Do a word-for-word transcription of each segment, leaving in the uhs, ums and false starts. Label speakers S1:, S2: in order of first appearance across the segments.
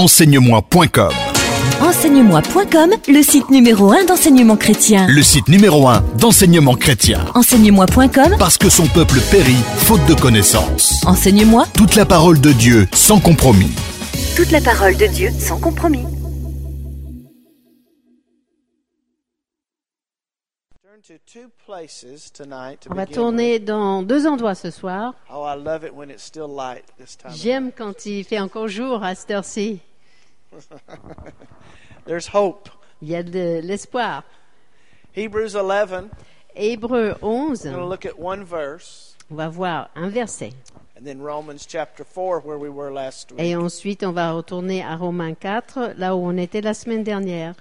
S1: enseigne-moi point com.
S2: enseigne-moi point com, le site numéro un d'enseignement chrétien.
S1: Le site numéro un d'enseignement chrétien.
S2: enseigne-moi point com,
S1: Parce que son peuple périt faute de connaissances.
S2: Enseigne-moi
S1: Toute la parole de Dieu sans compromis.
S2: toute la parole de Dieu sans compromis.
S3: On va tourner dans deux endroits ce soir. J'aime quand il fait encore jour à cette heure-ci.
S4: There's hope.
S3: Il y a de l'espoir.
S4: Hebrews eleven.
S3: Hébreux onze,
S4: We're going to look at one verse,
S3: on va voir un verset.
S4: and then Romans chapter four, where we were last week.
S3: Et ensuite, on va retourner à Romains quatre, là où on était la semaine dernière.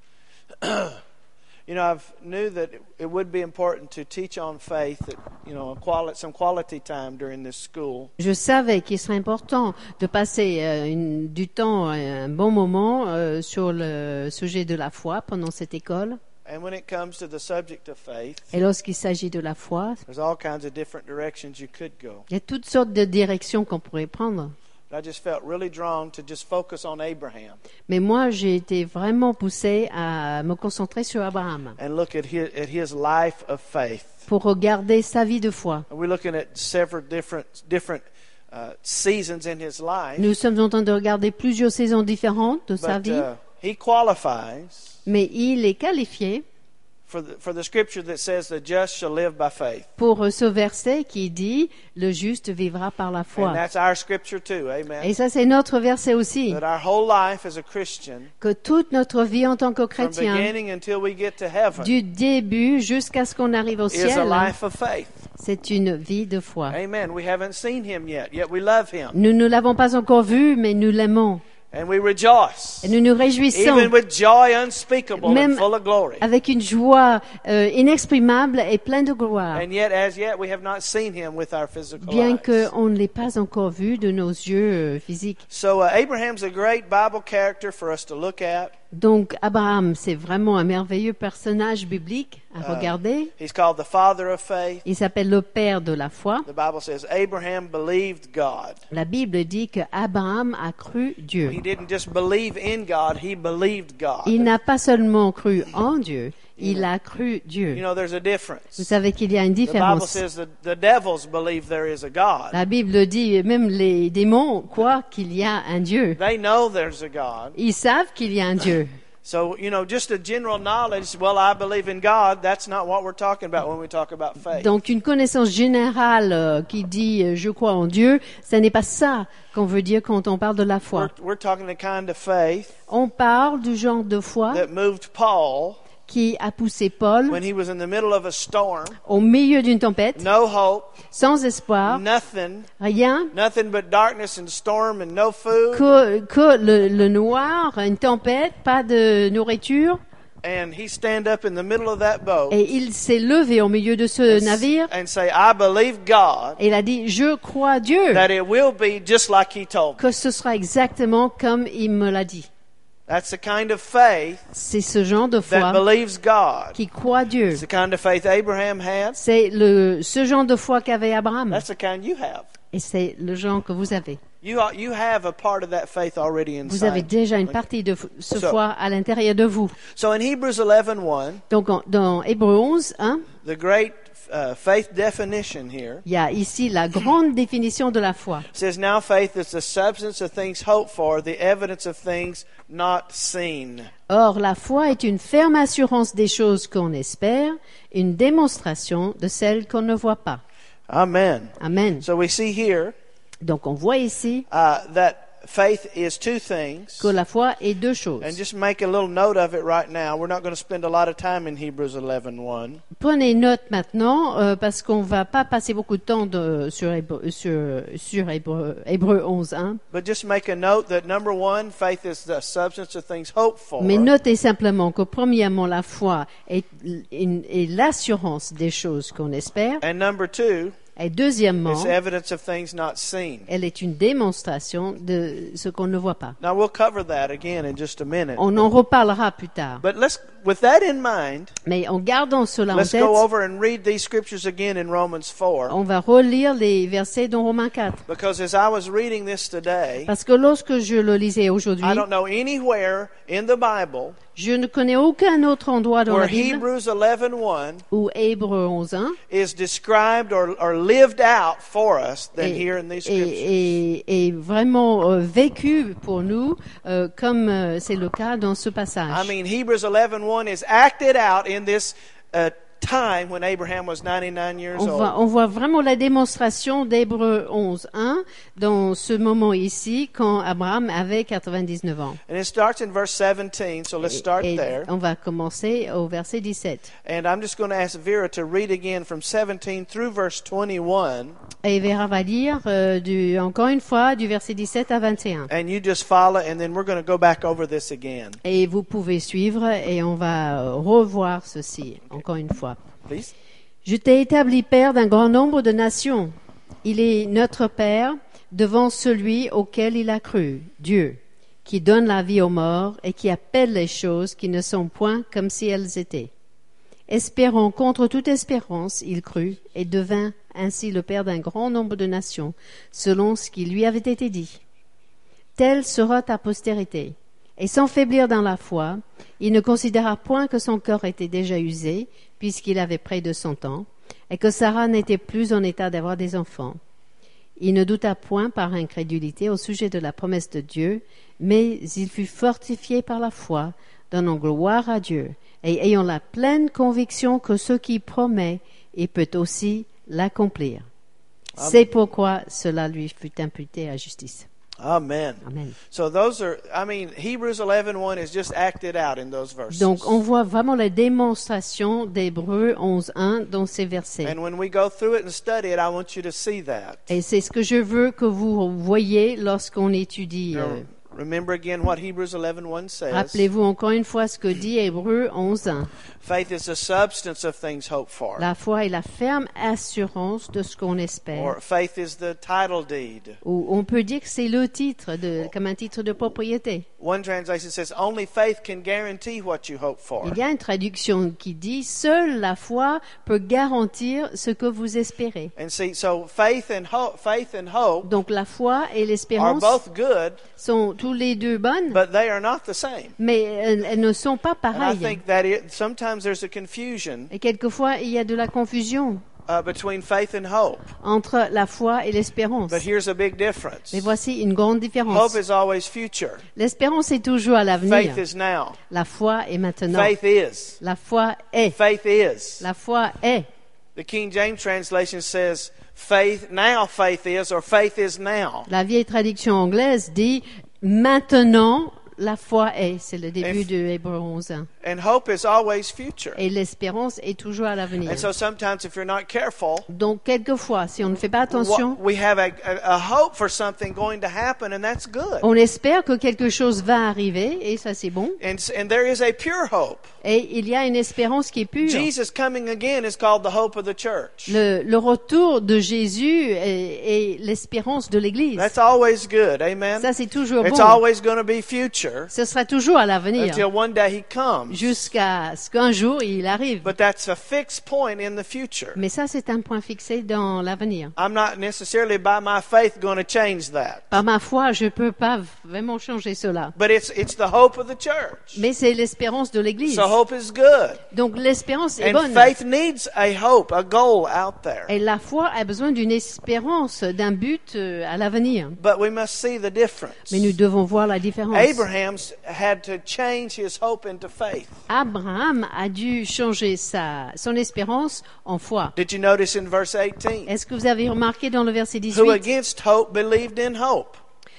S4: You know, I knew that it would be important to teach on faith, that, you know, a quali- some quality time during this school.
S3: Je savais qu'il serait important de passer euh, une- du temps, euh, un bon moment euh, sur le sujet de la foi pendant cette école.
S4: And when it comes to the subject of faith,
S3: Et lorsqu'il s'agit de la foi,
S4: there's all kinds of different directions you could go.
S3: il y a toutes sortes de directions qu'on pourrait prendre.
S4: But I just felt really drawn to just focus on Abraham
S3: Mais moi, j'ai été vraiment poussée à me concentrer sur Abraham
S4: and look at his, at his life of faith.
S3: pour regarder sa vie de foi.
S4: And we're looking at several different different uh, seasons in his life.
S3: Nous sommes en train de regarder plusieurs saisons différentes de sa
S4: But
S3: vie,
S4: uh, he qualifies
S3: mais il est qualifié
S4: for the, for the scripture that says the just shall live by faith.
S3: pour ce verset qui dit « Le juste vivra par la
S4: And
S3: foi
S4: that's our scripture too, ».
S3: Et
S4: amen.
S3: ça, c'est notre verset aussi,
S4: That our whole life as a Christian,
S3: que toute notre vie en tant que
S4: from
S3: chrétien,
S4: beginning until we get to heaven,
S3: du début jusqu'à ce qu'on arrive au
S4: is a
S3: ciel,
S4: life of faith.
S3: c'est une vie de foi.
S4: Amen. We haven't seen him yet, yet we love him.
S3: Nous ne l'avons pas encore vu, mais nous l'aimons.
S4: And we rejoice,
S3: Et nous nous réjouissons,
S4: even with joy unspeakable
S3: Même
S4: and full of glory.
S3: avec une joie euh, inexprimable et pleine de gloire,
S4: And yet, as yet, we have not seen him with our physical
S3: bien
S4: eyes.
S3: qu'on ne l'ait pas encore vu de nos yeux euh, physiques.
S4: So uh, Abraham's a great Bible character for us to look at.
S3: Donc Abraham, c'est vraiment un merveilleux personnage biblique à
S4: Uh,
S3: regarder.
S4: He's called the father of faith.
S3: Il s'appelle le père de la foi.
S4: The Bible says Abraham believed God.
S3: La Bible dit que Abraham a cru Dieu.
S4: He didn't just believe in God, he believed God.
S3: Il n'a pas seulement cru en Dieu, il a cru
S4: You
S3: Dieu.
S4: know, there's a
S3: Vous
S4: difference.
S3: savez qu'il y a une
S4: The Bible
S3: différence.
S4: says that the devils believe there is a God.
S3: La Bible dit, même les démons croient qu'il y a un Dieu.
S4: They know there's a God.
S3: Ils savent qu'il y a un Dieu.
S4: So, you know, just a general knowledge, well, I believe in God, that's not what we're talking about when we talk about faith.
S3: Donc une connaissance générale euh, qui dit euh, je crois en Dieu, ce n'est pas ça qu'on veut dire quand on parle de la foi.
S4: We're, we're talking the kind of faith
S3: On parle du genre de foi
S4: that moved Paul
S3: qui a poussé Paul
S4: when he was in the middle of a storm,
S3: au milieu d'une tempête,
S4: no hope,
S3: sans espoir,
S4: nothing,
S3: rien,
S4: nothing but darkness and storm and no food.
S3: que, que le, le noir, une tempête, pas de nourriture.
S4: And he stand up in the middle of that boat
S3: Et il s'est levé au milieu de ce
S4: and,
S3: navire
S4: and say, I believe God,
S3: et il a dit, je crois Dieu,
S4: that it will be just like he told me.
S3: que ce sera exactement comme il me l'a dit.
S4: That's the kind of faith
S3: C'est ce genre de
S4: that
S3: foi
S4: believes God.
S3: qui croit Dieu.
S4: It's the kind of faith Abraham had.
S3: C'est le, ce genre de foi qu'avait Abraham.
S4: That's the kind you have.
S3: Et c'est le genre que vous avez.
S4: You are, you have a part of that faith already
S3: Vous avez
S4: inside.
S3: déjà une partie de f- ce
S4: So-
S3: foi à l'intérieur de vous.
S4: So in Hebrews eleven one,
S3: Donc, en- dans Hébreux onze, hein,
S4: the great uh, faith definition here
S3: il y a ici la grande définition de la foi.
S4: says, now faith is the substance of things hoped for, the evidence of things not seen.
S3: Or, la foi est une ferme assurance des choses qu'on espère, une démonstration de celles qu'on ne voit pas.
S4: Amen.
S3: Amen.
S4: So we see here
S3: Donc, on voit ici
S4: uh, that faith is two things.
S3: que la foi est deux choses.
S4: And just make a little note of it right now. We're not going to spend a lot of time in Hebrews eleven one.
S3: Prenez note maintenant, euh, parce qu'on va pas passer beaucoup de temps de, sur, Hébreu, sur, sur Hébreu, Hébreux onze, hein.
S4: But just make a note that number one, faith is the substance of things hoped for.
S3: Mais notez simplement que premièrement, la foi est, est l'assurance des choses qu'on espère.
S4: And number two,
S3: Et deuxièmement,
S4: It's evidence of things not seen.
S3: elle est une démonstration de ce qu'on ne voit pas.
S4: Now we'll cover that again in just a minute.
S3: On en reparlera plus tard.
S4: But let's, with that in mind,
S3: Mais en gardant cela en
S4: let's
S3: tête,
S4: go over and read these scriptures again in Romans four.
S3: on va relire les versets dans Romains quatre.
S4: Because as I was reading this today,
S3: Parce que lorsque je le lisais aujourd'hui,
S4: I don't know anywhere in the Bible
S3: je ne connais aucun autre endroit dans
S4: where
S3: la Bible
S4: Hebrews eleven one
S3: où Hébreux onze un
S4: is described or, or lived out for us than
S3: est,
S4: here in these scriptures.
S3: est- est- est vraiment euh, vécu pour nous euh, comme euh, c'est le cas dans ce passage.
S4: I mean, Hebrews eleven one is acted out in this uh, time when Abraham was ninety-nine years
S3: On voit,
S4: old.
S3: on voit vraiment la démonstration d'Hébreux onze un dans ce moment ici quand Abraham avait quatre-vingt-dix-neuf ans.
S4: And it starts in verse seventeen, so let's start
S3: Et
S4: there.
S3: on va commencer au verset dix-sept.
S4: And I'm just going to ask Vera to read again from seventeen through verse twenty-one.
S3: Et Vera va lire euh, du, encore une fois du verset dix-sept à vingt et un.
S4: And you just follow, and then we're going to go back over this again.
S3: Et vous pouvez suivre et on va euh, revoir ceci encore une fois.
S4: Please.
S3: Je t'ai établi père d'un grand nombre de nations. Il est notre Père devant celui auquel il a cru, Dieu, qui donne la vie aux morts et qui appelle les choses qui ne sont point comme si elles étaient. Espérant contre toute espérance, il crut et devint ainsi le Père d'un grand nombre de nations, selon ce qui lui avait été dit. Telle sera ta postérité. Et sans faiblir dans la foi, il ne considéra point que son corps était déjà usé, puisqu'il avait près de cent ans, et que Sarah n'était plus en état d'avoir des enfants. Il ne douta point par incrédulité au sujet de la promesse de Dieu, mais il fut fortifié par la foi, donnant gloire à Dieu, et ayant la pleine conviction que ce qui promet, il peut aussi l'accomplir.
S4: Amen.
S3: C'est pourquoi cela lui fut imputé à justice.
S4: Amen.
S3: Amen.
S4: So those are, I mean, Hebrews eleven one is just acted out in those verses.
S3: Donc, on voit vraiment la démonstration d'Hébreux onze un dans ces versets.
S4: And when we go through it and study it, I want you to see that.
S3: Et c'est ce que je veux que vous voyez lorsqu'on étudie.
S4: Now,
S3: euh,
S4: remember again what Hebrews eleven one says.
S3: Rappelez-vous encore une fois ce que dit Hébreux onze un.
S4: Faith is the substance of things hoped for.
S3: La foi est la ferme assurance de ce qu'on espère.
S4: Or faith is the title deed.
S3: Ou on peut dire que c'est le titre, de, comme un titre de propriété.
S4: One translation says, only faith can guarantee what you hope for.
S3: Il y a une traduction qui dit « Seule la foi peut garantir ce que vous espérez
S4: And see, so faith and hope, faith and ». hope
S3: Donc la foi et
S4: are
S3: l'espérance
S4: both good,
S3: sont tous les deux bonnes,
S4: but they are not the same.
S3: mais elles, elles ne sont pas
S4: And I
S3: pareilles.
S4: think that it, sometimes there's a confusion
S3: Et quelquefois, il y a de la confusion
S4: uh, between faith and hope.
S3: entre la foi et l'espérance.
S4: But here's a big difference.
S3: Mais voici une grande
S4: Hope
S3: différence.
S4: is always future.
S3: L'espérance est toujours à l'avenir.
S4: Faith is now.
S3: La foi est maintenant.
S4: Faith is.
S3: La foi est.
S4: Faith is.
S3: La foi est.
S4: The King James translation says, faith, now faith is, or faith is now.
S3: La vieille traduction anglaise dit maintenant la foi est. C'est le début
S4: Et-
S3: de Hébreux onze un.
S4: And hope is always future.
S3: Et l'espérance est toujours à l'avenir.
S4: And so sometimes if you're not careful,
S3: Donc, quelquefois, si on ne fait pas attention,
S4: what- we have a, a, a hope for something going to happen, and that's good.
S3: on espère que quelque chose va arriver, et ça c'est bon.
S4: And, s- and there is a pure hope.
S3: Et il y a une espérance qui est pure.
S4: Jesus coming again is called the hope of the church.
S3: Le, le retour de Jésus est, est l'espérance de l'Église.
S4: That's always good, amen?
S3: Ça, c'est toujours
S4: It's
S3: bon.
S4: always going to be future
S3: Ce sera toujours à l'avenir,
S4: until one day he comes.
S3: jusqu'à ce qu'un jour il arrive.
S4: But that's a fixed point in the future.
S3: Mais ça, c'est un point fixé dans l'avenir.
S4: I'm not necessarily by my faith going to change that.
S3: Par ma foi, je peux pas vraiment changer cela.
S4: But it's it's the hope of the church.
S3: Mais c'est l'espérance de l'Église.
S4: So hope is good.
S3: Donc l'espérance est
S4: And
S3: bonne.
S4: faith needs a hope, a goal out there.
S3: Et la foi a besoin d'une espérance, d'un but euh, à l'avenir.
S4: But we must see the difference.
S3: Mais nous devons voir la différence.
S4: Abraham had to change his hope into faith.
S3: Abraham a dû changer sa, son espérance en foi.
S4: Did you notice in verse eighteen?
S3: Est-ce que vous avez remarqué dans le verset
S4: Who
S3: dix-huit,
S4: against hope believed in hope.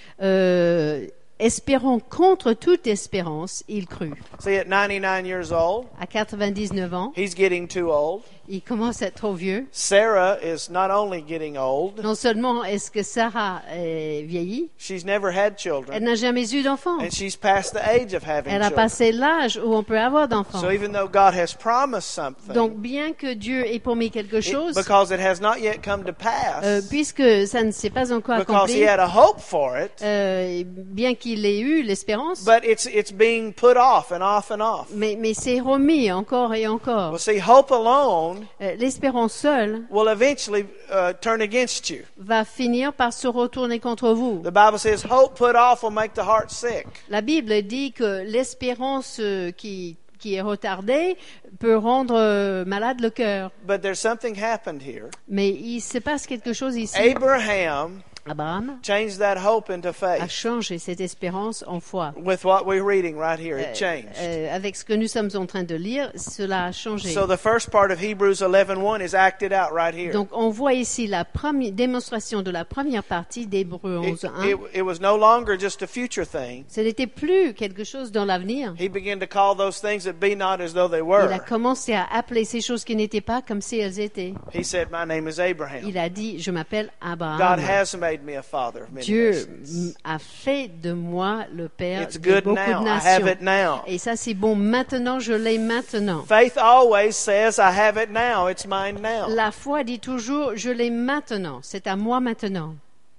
S3: euh, espérant contre toute espérance, il crut.
S4: See, at ninety-nine years old,
S3: À quatre-vingt-dix-neuf ans,
S4: he's getting too old.
S3: Il commence à être trop vieux.
S4: Sarah is not only getting old,
S3: Non seulement est-ce que Sarah est vieillie,
S4: she's never had
S3: elle
S4: children,
S3: n'a jamais eu d'enfant.
S4: and she's past the age of having
S3: Elle a
S4: children.
S3: passé l'âge où on peut avoir d'enfants.
S4: So even though God has promised something,
S3: Donc, bien que Dieu ait promis quelque
S4: it-
S3: chose,
S4: because it has not yet come to pass,
S3: euh, puisque ça ne s'est pas encore
S4: because he
S3: accompli,
S4: had a hope for it,
S3: euh, bien qu'il ait eu l'espérance,
S4: but it's it's being put off and off and off.
S3: mais, mais c'est remis encore et encore.
S4: Well, see, hope alone
S3: Euh, L'espérance seule
S4: will eventually uh, turn against you.
S3: va finir par se retourner contre vous.
S4: The Bible says hope put off will make the heart sick.
S3: La Bible dit que l'espérance euh, qui, qui est retardée peut rendre euh, malade le cœur.
S4: But there's something happened here.
S3: Mais il se passe quelque chose ici.
S4: Abraham
S3: Abraham
S4: changed that hope into
S3: a
S4: faith.
S3: changé cette espérance en foi.
S4: With what we're reading right here, it
S3: Euh,
S4: changed.
S3: euh, avec ce que nous sommes en train de lire, cela a changé.
S4: So the first part of Hebrews eleven one is acted out right here.
S3: Donc on voit ici la première démonstration de la première partie d'Hébreux
S4: It,
S3: onze un.
S4: it, it was no longer just a future thing.
S3: Ce n'était plus quelque chose dans l'avenir.
S4: He began to call those things that be not as though they
S3: Il
S4: were.
S3: a commencé à appeler ces choses qui n'étaient pas comme si elles étaient.
S4: He said, "My name is Abraham.
S3: Il a dit, je m'appelle
S4: God
S3: Abraham.
S4: has made me a father of many
S3: Dieu
S4: nations.
S3: m- a fait de moi le père
S4: It's
S3: de
S4: good
S3: beaucoup
S4: now.
S3: de
S4: I have
S3: nations.
S4: it now."
S3: Et ça, c'est bon. Maintenant, je l'ai maintenant.
S4: Faith always says, "I have it now. It's mine now."
S3: La foi dit toujours, je l'ai maintenant. C'est à moi maintenant.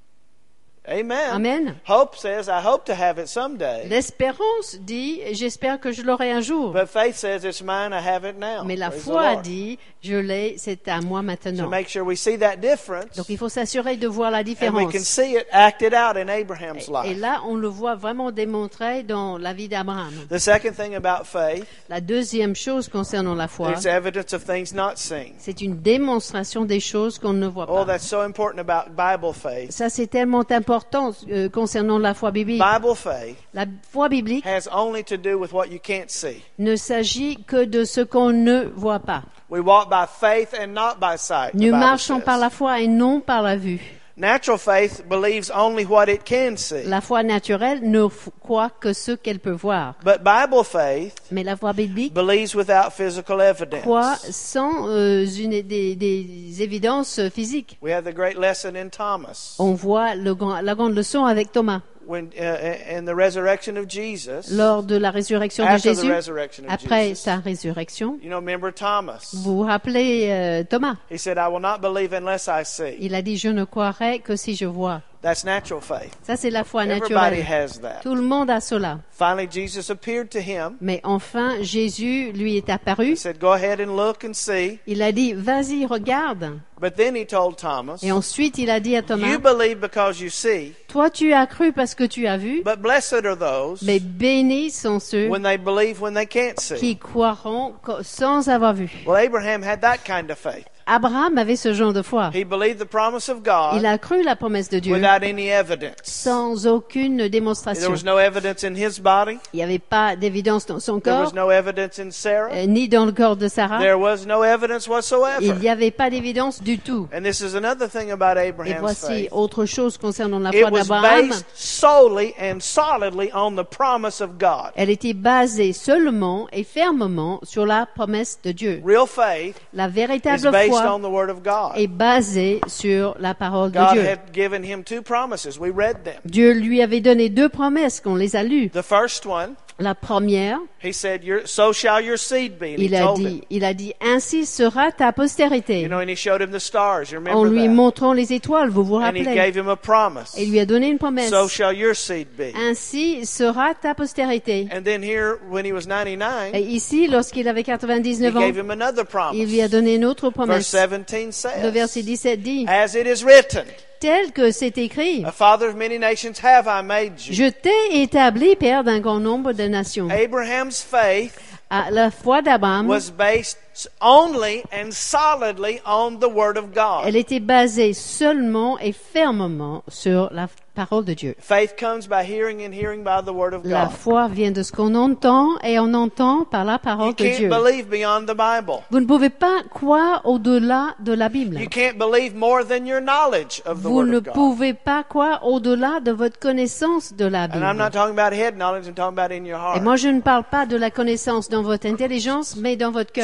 S4: Amen.
S3: Amen.
S4: Hope says, "I hope to have it someday."
S3: L'espérance dit, j'espère que je l'aurai un jour.
S4: But faith says, "It's mine. I have it now."
S3: Mais la
S4: Praise the
S3: foi
S4: Lord.
S3: dit, je l'ai, c'est à moi
S4: So
S3: maintenant.
S4: make sure we see that difference,
S3: Donc il faut s'assurer de voir la
S4: and we
S3: différence.
S4: can see it acted out in Abraham's
S3: Et
S4: life.
S3: là, on le voit vraiment démontré dans la vie d'Abraham.
S4: The second thing about faith,
S3: La deuxième chose concernant la foi,
S4: it's evidence of things not seen.
S3: c'est une démonstration des choses qu'on ne voit
S4: Oh,
S3: pas.
S4: that's so important about Bible faith.
S3: Ça, c'est tellement important euh, concernant la foi biblique.
S4: Bible faith
S3: La foi biblique
S4: has only to do with what you can't see.
S3: ne s'agit que de ce qu'on ne voit pas.
S4: We walk by faith and not by sight. the
S3: Nous
S4: Bible
S3: marchons
S4: says.
S3: par la foi et non par la vue.
S4: Natural faith believes only what it can see.
S3: La foi naturelle ne f- croit que ce qu'elle peut voir.
S4: But Bible faith
S3: Mais la foi biblique
S4: believes without physical evidence.
S3: croit sans euh, une, des, des évidences physiques.
S4: We have the great lesson in Thomas.
S3: On voit le grand- la grande leçon avec Thomas.
S4: When, uh, in the resurrection of Jesus,
S3: Lors de la résurrection de
S4: after the
S3: Jésus,
S4: resurrection of
S3: après
S4: Jesus,
S3: sa résurrection,
S4: you know, remember Thomas.
S3: vous vous rappelez euh, Thomas.
S4: He said, "I will not believe unless I see."
S3: Il a dit, je ne croirai que si je vois.
S4: That's natural faith.
S3: Ça, c'est la foi
S4: Everybody
S3: naturelle.
S4: has that.
S3: Tout le monde a cela.
S4: Finally, Jesus appeared to him.
S3: Mais enfin, Jésus lui est apparu.
S4: He said, "Go ahead and look and see."
S3: Il a dit, vas-y, regarde.
S4: But then he told Thomas,
S3: Et ensuite, il a dit à Thomas,
S4: "You believe because you see,
S3: toi, tu as cru parce que tu as vu,
S4: but blessed are those
S3: mais bénis sont ceux
S4: when they believe when they can't see."
S3: qui croiront co- sans avoir vu.
S4: Well, Abraham had that kind of faith.
S3: Abraham avait ce genre de foi.
S4: He believed the promise of God
S3: Il a cru la promesse de Dieu
S4: without any evidence.
S3: sans aucune
S4: There
S3: démonstration.
S4: was no evidence in his body.
S3: Il n'y avait pas d'évidence dans son
S4: There was
S3: corps,
S4: no evidence in Sarah.
S3: euh, ni dans le corps de Sarah.
S4: There was no evidence
S3: Il
S4: whatsoever.
S3: n'y avait pas d'évidence du tout.
S4: And this is another thing about
S3: Et
S4: Abraham's
S3: voici
S4: faith.
S3: autre chose concernant la
S4: It
S3: foi
S4: was
S3: d'Abraham.
S4: based solely and solidly on the promise of God.
S3: Elle était basée seulement et fermement sur la promesse de Dieu.
S4: Real faith
S3: La
S4: is
S3: véritable
S4: based
S3: foi
S4: on the Word of God.
S3: est basée sur la parole de
S4: God
S3: Dieu.
S4: had given him two promises. We read them.
S3: Dieu lui avait donné deux promesses qu'on les a lues.
S4: The first one,
S3: La première,
S4: he said, your, "So shall your seed be." And he
S3: il a
S4: told
S3: dit,
S4: him.
S3: il a dit, ainsi sera ta postérité.
S4: You know, and he showed him the stars. You
S3: En
S4: remember
S3: lui
S4: that?
S3: montrant les étoiles, vous vous
S4: And he
S3: rappelez.
S4: gave him a promise.
S3: Et il lui a donné une promesse.
S4: So shall your seed be.
S3: Ainsi sera ta postérité.
S4: And then here, when he was ninety-nine,
S3: Et ici, lorsqu'il avait
S4: he
S3: quatre-vingt-dix-neuf ans,
S4: gave him another
S3: il lui a
S4: promise.
S3: donné une autre
S4: Verse
S3: promesse.
S4: seventeen
S3: Le verset
S4: says,
S3: dix-sept dit,
S4: "As it is written,
S3: tel que c'est écrit,
S4: a father of many nations have I made you."
S3: je t'ai établi père d'un grand nombre de nations.
S4: Abraham's faith
S3: À la foi d'Abraham,
S4: was based only and solidly on the Word of God.
S3: elle était basée seulement et fermement sur la parole de Dieu.
S4: Faith comes by hearing and hearing by the Word of
S3: La
S4: God.
S3: foi vient de ce qu'on entend et on entend par la
S4: You
S3: parole de
S4: can't
S3: Dieu.
S4: believe beyond the Bible.
S3: Vous ne pouvez pas croire au-delà de la Bible.
S4: You can't believe more than your knowledge of the
S3: Vous
S4: Word
S3: ne
S4: of God.
S3: pouvez pas croire au-delà de votre connaissance de la
S4: And I'm not
S3: Bible.
S4: talking about head knowledge, I'm talking about in your
S3: Et
S4: heart.
S3: moi, je ne parle pas de la connaissance dans votre intelligence, mais dans votre cœur.
S4: So, in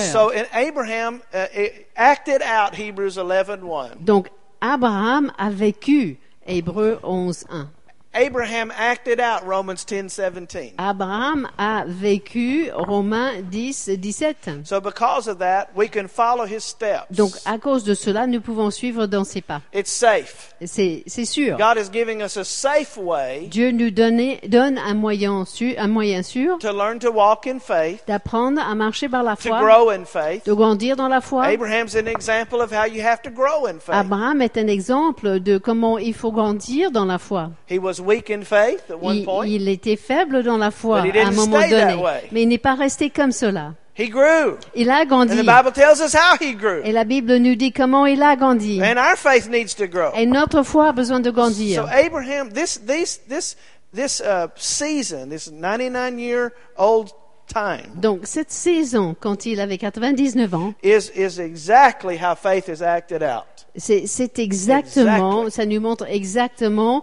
S4: And Abraham uh, acted out Hebrews eleven one.
S3: Donc, Abraham a vécu Hébreux onze un.
S4: Abraham acted out Romans ten seventeen.
S3: Abraham a vécu Romains dix dix-sept.
S4: So because of that, we can follow his steps.
S3: Donc, à cause de cela, nous pouvons suivre dans ses pas.
S4: It's safe.
S3: C'est, c'est sûr.
S4: God is giving us a safe way
S3: Dieu nous donne, donne un moyen sûr, un moyen sûr
S4: to learn to walk in faith,
S3: d'apprendre à marcher par la
S4: to
S3: foi,
S4: grow in faith.
S3: de grandir dans la foi.
S4: Abraham's an example of how you have to grow in faith.
S3: Abraham est un exemple de comment il faut grandir dans la foi.
S4: He was weak in faith at one
S3: Il,
S4: point.
S3: il était faible dans la foi
S4: But he
S3: à un
S4: didn't
S3: moment
S4: stay that
S3: donné,
S4: way.
S3: mais il n'est pas resté comme cela.
S4: He grew.
S3: Il a
S4: And
S3: grandi.
S4: the Bible tells us how he grew.
S3: Et la Bible nous dit comment il a grandi.
S4: And our faith needs to grow.
S3: Et notre foi a besoin de
S4: So
S3: grandir.
S4: Abraham, this this this this uh, season, this ninety-nine year old time,
S3: Donc cette saison, quand il avait quatre-vingt-dix-neuf ans,
S4: is is exactly how faith is acted out.
S3: c'est, c'est exactement,
S4: Exactly.
S3: ça nous montre exactement,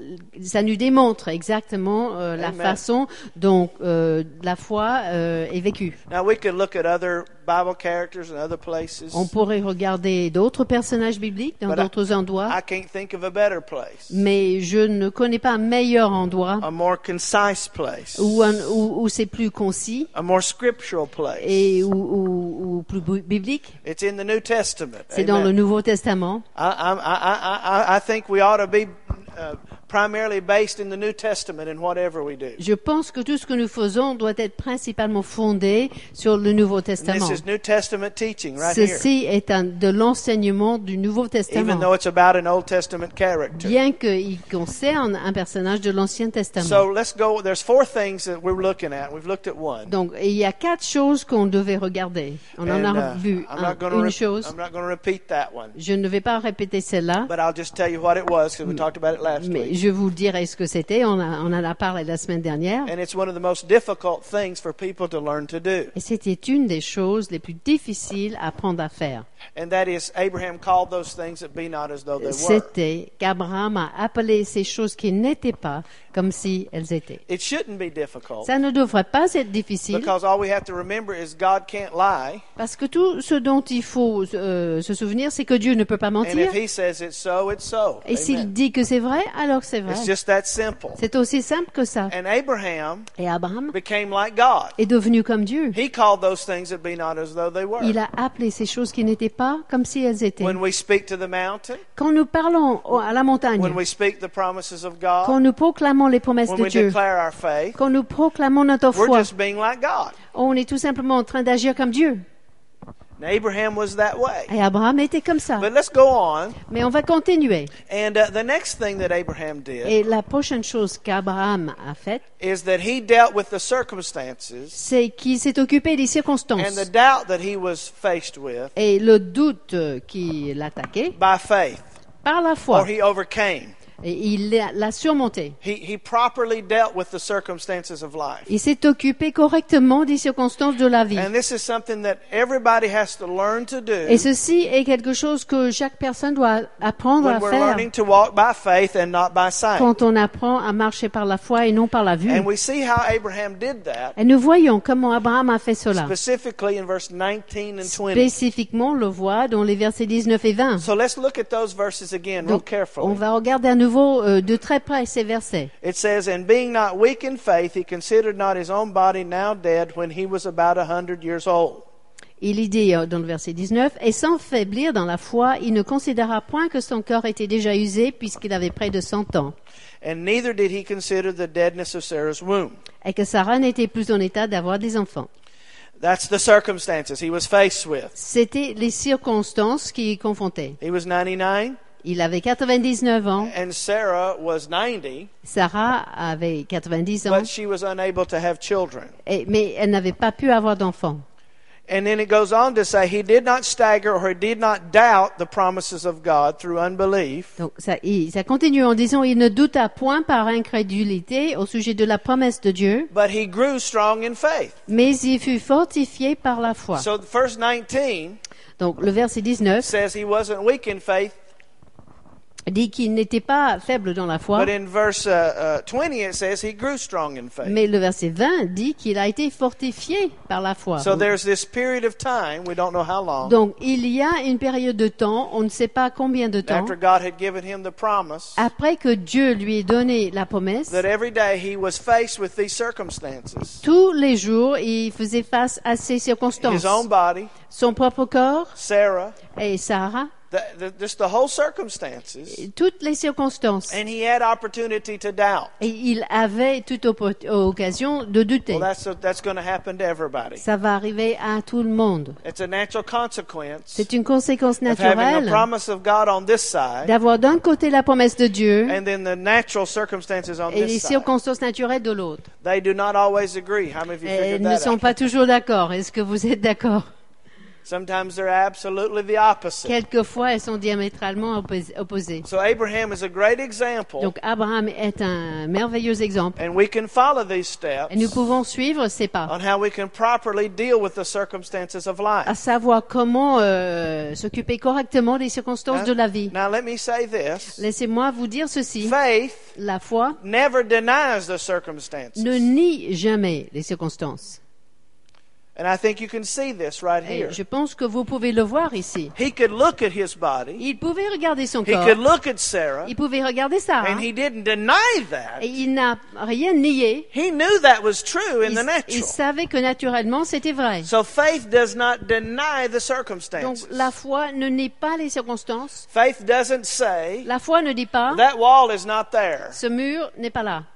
S3: ça nous démontre exactement euh, la
S4: Amen.
S3: façon dont euh, la foi euh, est vécue.
S4: Now we could look at other Bible characters and other places.
S3: On pourrait regarder d'autres personnages bibliques dans
S4: But I-
S3: d'autres endroits,
S4: I can't think of a better place,
S3: mais je ne connais pas un meilleur endroit
S4: a more concise place,
S3: où, un- où, où c'est plus concis
S4: a more scriptural place.
S3: et où, où- où plus bu- biblique.
S4: It's in the New Testament.
S3: C'est dans le
S4: Amen.
S3: Nouveau Testament.
S4: I, I, I, I, I think we ought to be uh, primarily based in the New Testament in whatever we do.
S3: Je pense que tout ce que nous faisons doit être principalement fondé sur le Nouveau
S4: And
S3: Testament.
S4: this is New Testament teaching right here.
S3: Ceci est un, de l'enseignement du Nouveau
S4: Even
S3: Testament,
S4: though it's about an Old Testament character.
S3: bien qu'il concerne un personnage de l'Ancien Testament.
S4: So let's go. There's four things that we're looking at. We've looked at one.
S3: Donc, il y a quatre choses qu'on devait regarder. On en
S4: And,
S3: a
S4: uh,
S3: vu
S4: I'm
S3: un-
S4: not gonna
S3: une
S4: re-
S3: chose.
S4: I'm not going to repeat that one,
S3: Je ne vais pas répéter celle-là,
S4: but I'll just tell you what it was because we talked about it last
S3: mais
S4: week.
S3: je vous dirai ce que c'était. On, a, on en a parlé la semaine dernière.
S4: And it's one of the most difficult things for people to learn to do.
S3: Et c'était une des choses les plus difficiles à apprendre à faire.
S4: And that is, Abraham called those things that be not as though they were.
S3: C'était qu'Abraham a appelé ces choses qui n'étaient pas comme si elles étaient.
S4: It shouldn't be difficult
S3: Ça ne devrait pas être difficile
S4: because all we have to remember is God can't lie.
S3: parce que tout ce dont il faut euh, se souvenir, c'est que Dieu ne peut pas
S4: And
S3: mentir.
S4: if He says it's so, it's so.
S3: Et s'il
S4: Amen.
S3: dit que c'est vrai, alors c'est vrai.
S4: It's just that simple.
S3: C'est aussi simple que ça.
S4: And Abraham
S3: Et Abraham
S4: became like God.
S3: est devenu comme Dieu.
S4: He called those things that be not as though they were.
S3: Il a appelé ces choses qui n'étaient pas comme si elles étaient.
S4: When we speak to the mountain,
S3: Quand nous parlons au- à la montagne,
S4: when we speak the promises of God,
S3: quand nous proclamons les promesses
S4: when
S3: de
S4: we
S3: Dieu,
S4: declare our faith,
S3: quand nous proclamons notre
S4: we're
S3: foi,
S4: just being like God.
S3: on est tout simplement en train d'agir comme Dieu.
S4: And Abraham was that way.
S3: Et Abraham était comme ça.
S4: But let's go on.
S3: Mais on va continuer.
S4: And uh, the next thing that Abraham did
S3: Et la prochaine chose qu'Abraham a faite,
S4: is that he dealt with the circumstances
S3: c'est qu'il s'est occupé des
S4: and
S3: circonstances
S4: the doubt that he was faced with
S3: et le doute qui l'attaquait
S4: by faith,
S3: par la
S4: or
S3: foi.
S4: he overcame.
S3: Et il l'a l'a surmonté.
S4: He, he properly dealt with the circumstances of life.
S3: Il s'est occupé correctement des circonstances de la vie.
S4: And this is something that everybody has to learn to do
S3: Et ceci est quelque chose que chaque personne doit apprendre
S4: when
S3: à
S4: we're
S3: faire
S4: learning to walk by faith and not by sight.
S3: quand on apprend à marcher par la foi et non par la vue.
S4: And we see how Abraham did that,
S3: Et nous voyons comment Abraham a fait cela.
S4: specifically in verse nineteen and twenty.
S3: Spécifiquement, on le voit dans les versets dix-neuf et vingt.
S4: So let's look at those verses again real
S3: Donc, on
S4: carefully.
S3: va regarder à nouveau euh, de très près ces versets.
S4: It says, "And being not weak in faith, he considered not his own body now dead when he was about a hundred years old."
S3: Il y dit euh, dans le verset dix-neuf, « Et sans faiblir dans la foi, il ne considéra point que son corps était déjà usé puisqu'il avait près de cent ans,
S4: And neither did he consider the deadness of Sarah's womb.
S3: et que Sarah n'était plus en état d'avoir des enfants. »
S4: That's the circumstances he was faced with.
S3: C'était les circonstances qui y confrontaient.
S4: He was ninety-nine,
S3: Il avait quatre-vingt-dix-neuf ans,
S4: and Sarah was ninety,
S3: Sarah avait quatre-vingt-dix ans,
S4: but she was unable to have children.
S3: et- mais elle n'avait pas pu avoir d'enfants.
S4: And then it goes on to say, he did not stagger or he did not doubt the promises of God through unbelief,
S3: Donc ça, il- ça continue en disant, il ne douta point par incrédulité au sujet de la promesse de Dieu,
S4: but he grew strong in faith.
S3: mais il fut fortifié par la foi.
S4: So the first nineteen
S3: Donc le verset dix-neuf,
S4: says he wasn't weak in faith
S3: dit qu'il n'était pas faible dans la foi.
S4: But in verse uh, uh, twenty, it says he grew strong in faith.
S3: Mais le verset vingt dit qu'il a été fortifié par la foi.
S4: So there's this period of time, we don't know how long,
S3: Donc il y a une période de temps, on ne sait pas combien de temps,
S4: after God had given him the promise,
S3: après que Dieu lui ait donné la promesse,
S4: that every day he was faced with these circumstances.
S3: tous les jours il faisait face à ces circonstances.
S4: His own body,
S3: Son propre corps
S4: Sarah,
S3: et Sarah,
S4: the, the, just the whole circumstances,
S3: toutes les circonstances.
S4: and he had opportunity to doubt.
S3: Et il avait toute oppo- occasion de douter.
S4: Well, that's that's going to happen to everybody.
S3: Ça va arriver à tout le monde.
S4: It's a natural consequence
S3: C'est une conséquence
S4: of having the
S3: naturelle
S4: promise of God on this side,
S3: d'avoir d'un côté la promesse de Dieu
S4: and then the natural circumstances on
S3: et les
S4: this side.
S3: circonstances naturelles de l'autre.
S4: They do not always agree. How many of you
S3: Elles
S4: figured
S3: ne
S4: that
S3: sont
S4: out?
S3: pas toujours d'accord. Est-ce que vous êtes d'accord?
S4: Sometimes they're absolutely the opposite.
S3: Quelquefois, elles sont diamétralement oppos- opposées.
S4: So Abraham is a great example,
S3: Donc Abraham est un merveilleux exemple.
S4: and we can follow these steps
S3: Et nous pouvons suivre ces pas,
S4: on how we can properly deal with the circumstances of life.
S3: à savoir comment euh, s'occuper correctement des circonstances de la vie.
S4: Now let me say this.
S3: Laissez-moi vous dire ceci.
S4: Faith
S3: La foi
S4: never denies the circumstances.
S3: ne nie jamais les circonstances.
S4: And I think you can see this right
S3: Et
S4: here.
S3: je pense que vous pouvez le voir ici.
S4: He could look at his body.
S3: Il pouvait regarder son
S4: He
S3: corps.
S4: could look at Sarah.
S3: Il pouvait regarder Sarah.
S4: And he didn't deny that.
S3: Et il n'a rien nié.
S4: He knew that was true in
S3: Il,
S4: the
S3: il
S4: natural.
S3: savait que naturellement c'était vrai.
S4: So faith does not deny the
S3: Donc
S4: circumstances.
S3: la foi ne nie pas les circonstances.
S4: Faith doesn't say,
S3: La foi ne dit pas
S4: that wall is not there.
S3: ce mur n'est pas là.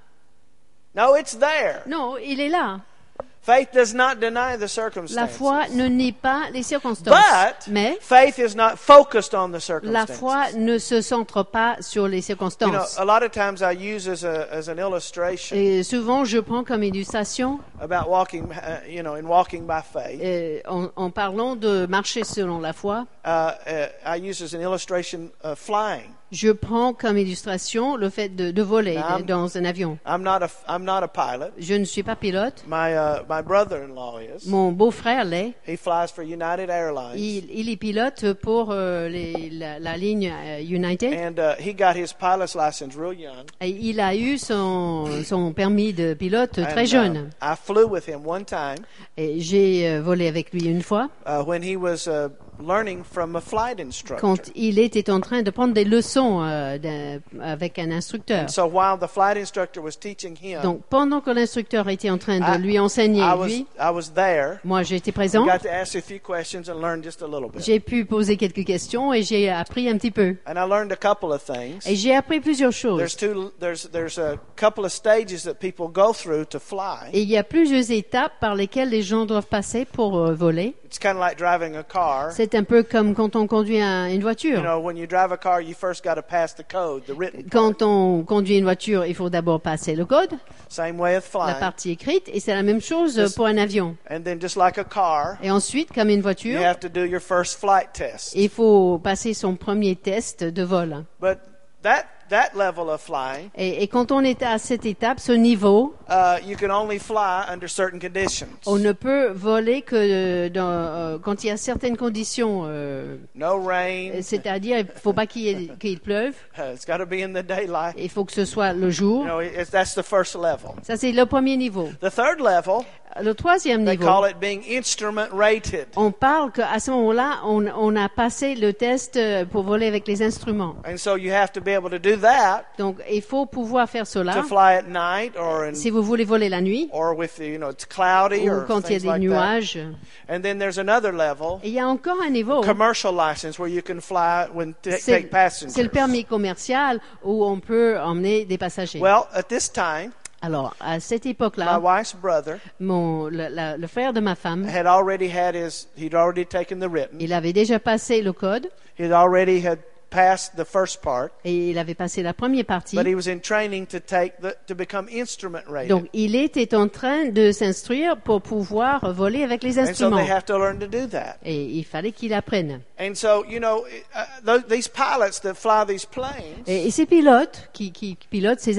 S4: No, it's there.
S3: Non, il est là.
S4: Faith does not deny the
S3: La
S4: circumstances.
S3: foi ne nie pas les circonstances.
S4: But
S3: Mais
S4: faith is not focused on the
S3: la
S4: circumstances.
S3: foi ne se centre pas sur les
S4: You know,
S3: circonstances.
S4: a lot of times I use as, a, as an illustration
S3: Et souvent, je prends comme illustration,
S4: about walking, uh, you know, in walking by faith.
S3: euh, en, en parlant de marcher selon la foi,
S4: Uh, uh, I use as an illustration uh, flying.
S3: je prends comme illustration le fait de, de voler
S4: I'm-
S3: dans un avion.
S4: I'm not a, I'm not a pilot.
S3: Je ne suis pas pilote.
S4: My, uh, my brother-in-law is.
S3: Mon beau-frère l'est.
S4: He flies for United Airlines.
S3: Il, il est pilote pour euh, les- la, la ligne euh, United.
S4: And uh, he got his pilot's license real young.
S3: Et il a eu son, son permis de pilote très
S4: And,
S3: jeune.
S4: uh, I flew with him one time
S3: Et j'ai euh, volé avec lui une fois
S4: uh, when he was uh, learning from a flight instructor.
S3: quand il était en train de prendre des leçons euh, d'un- avec un instructeur.
S4: And so while the flight instructor was teaching him,
S3: Donc pendant que l'instructeur était en train de
S4: I-
S3: lui enseigner,
S4: I was
S3: lui,
S4: I was there.
S3: moi j'étais
S4: I
S3: présent.
S4: got to ask a few questions and learn just a little bit.
S3: J'ai pu poser quelques questions et j'ai appris un petit peu.
S4: And I learned a couple of things.
S3: Et j'ai appris plusieurs choses.
S4: There's two. There's there's a couple of stages that people go through to fly.
S3: Et il y a plusieurs étapes par lesquelles les gens doivent passer pour euh, voler.
S4: It's kind of like driving a car.
S3: C'est un peu comme quand on conduit un- une
S4: You
S3: voiture.
S4: know, when you drive a car, you first got to pass the code, the written part.
S3: Quand on conduit une voiture, il faut d'abord passer le code,
S4: Same way with
S3: la
S4: flying.
S3: partie écrite, et c'est la même chose
S4: Yes.
S3: pour un avion.
S4: And then just like a car,
S3: Et ensuite, comme une
S4: you
S3: voiture,
S4: have to do your first flight test.
S3: il faut passer son premier test de vol.
S4: But that that level of flying,
S3: Et, et quand on est à cette étape, ce niveau,
S4: uh, you can only fly under certain conditions.
S3: on ne peut voler que dans, euh, quand il y a certaines conditions. euh,
S4: No rain.
S3: C'est-à-dire, il ne faut pas qu'il y ait- qu'il pleuve,
S4: Uh, it's got to be in the daylight.
S3: il faut que ce soit le
S4: You
S3: jour.
S4: know, it's, that's the first level.
S3: Ça, c'est le premier niveau.
S4: The third level,
S3: Le troisième
S4: they
S3: niveau,
S4: call it being instrument rated.
S3: on parle qu'à ce moment-là, on, on a passé le test euh, pour voler avec les instruments.
S4: And so you have to be able to do that
S3: Donc, il faut pouvoir faire cela.
S4: to fly at night or in,
S3: Si vous voulez voler la nuit,
S4: or with the, you know, it's cloudy
S3: ou
S4: or
S3: quand il y a
S4: things
S3: des
S4: like that.
S3: nuages.
S4: And then there's another level,
S3: Et il y a encore un niveau,
S4: commercial license, where you can fly when t-
S3: c'est
S4: take passengers.
S3: c'est le permis commercial où on peut emmener des passagers.
S4: Well, at this time,
S3: Alors, à cette
S4: my
S3: époque-là,
S4: wife's brother
S3: mon, le, la- le frère de ma femme,
S4: had already had his, he'd already taken the written.
S3: il avait déjà passé le code
S4: He'd already had passed the first part,
S3: et il avait passé la première partie.
S4: but he was in training to take the, to become instrument rated.
S3: Donc, il était en train de s'instruire pour pouvoir voler avec les
S4: And so
S3: instruments.
S4: they have to learn to do that.
S3: Et il fallait qu'il apprenne.
S4: And so, you know, uh, th- these pilots that fly these planes,
S3: Et, et ces pilotes qui, qui pilotent ces avions,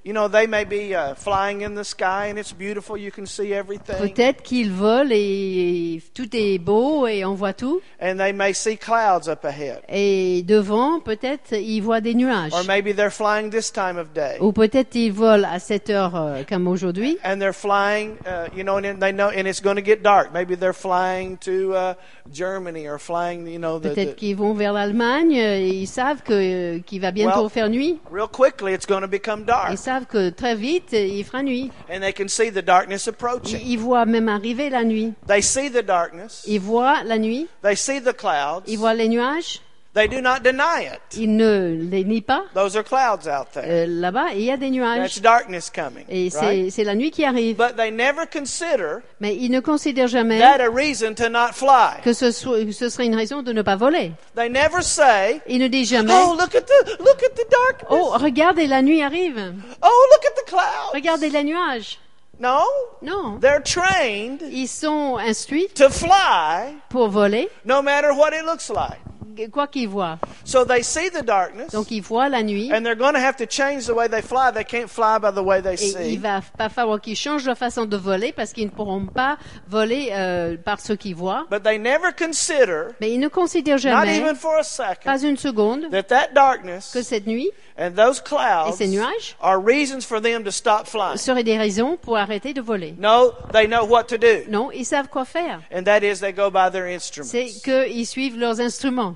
S4: You know, they may be uh, flying in the sky and it's beautiful, you can see everything.
S3: Peut-être qu'ils volent et tout est beau et on voit tout.
S4: And they may see clouds up ahead.
S3: Et devant, peut-être, ils voient des nuages.
S4: Or maybe they're flying this time of day.
S3: Ou peut-être ils volent à cette heure euh, comme aujourd'hui.
S4: And they're flying, uh, you know, and they know, and it's going to get dark. Maybe they're flying to uh, Germany or flying, you know, the,
S3: Peut-être
S4: the,
S3: qu'ils vont vers l'Allemagne et ils savent que qu'il va bientôt
S4: Well,
S3: faire nuit.
S4: real quickly it's going to become dark.
S3: Ils savent que très vite, il fera nuit.
S4: And they can see the darkness
S3: Ils,
S4: approaching.
S3: ils voient même arriver la nuit.
S4: They see the darkness.
S3: Ils voient la nuit.
S4: They see the clouds.
S3: Ils voient les nuages.
S4: They do not deny it.
S3: Ils ne les nient pas.
S4: Those are clouds out there.
S3: Euh, là-bas, il y a des
S4: That's
S3: nuages.
S4: darkness coming.
S3: Et c'est,
S4: Right?
S3: c'est la nuit qui arrive.
S4: But they never consider
S3: Mais ils ne considèrent jamais
S4: that a reason to not fly.
S3: que ce, soit, ce serait une raison de ne pas voler.
S4: They never say,
S3: Ils ne disent jamais,
S4: "Oh, look at the look at the darkness.
S3: oh, regardez, la nuit arrive.
S4: Oh, look at the clouds."
S3: Regardez les nuages.
S4: No,
S3: Non.
S4: they're trained
S3: Ils sont instruits
S4: to fly
S3: pour voler,
S4: no matter what it looks like.
S3: quoi qu'ils voient.
S4: So they see the darkness,
S3: Donc ils voient la nuit.
S4: and they're going to have to change the way they fly. They can't fly by the way they
S3: Et il
S4: see.
S3: va pas falloir qu'ils changent leur façon de voler parce qu'ils ne pourront pas voler euh, par ce qu'ils voient.
S4: But they never consider,
S3: Mais ils ne considèrent
S4: not
S3: jamais,
S4: even for a second,
S3: pas une seconde,
S4: that that darkness
S3: que cette nuit
S4: and those
S3: et
S4: clouds
S3: ces nuages
S4: are reasons for them to stop flying.
S3: seraient des raisons pour arrêter de voler.
S4: No, they know what to do,
S3: Non, ils savent quoi faire.
S4: and that is they go by their instruments.
S3: C'est qu'ils suivent leurs instruments.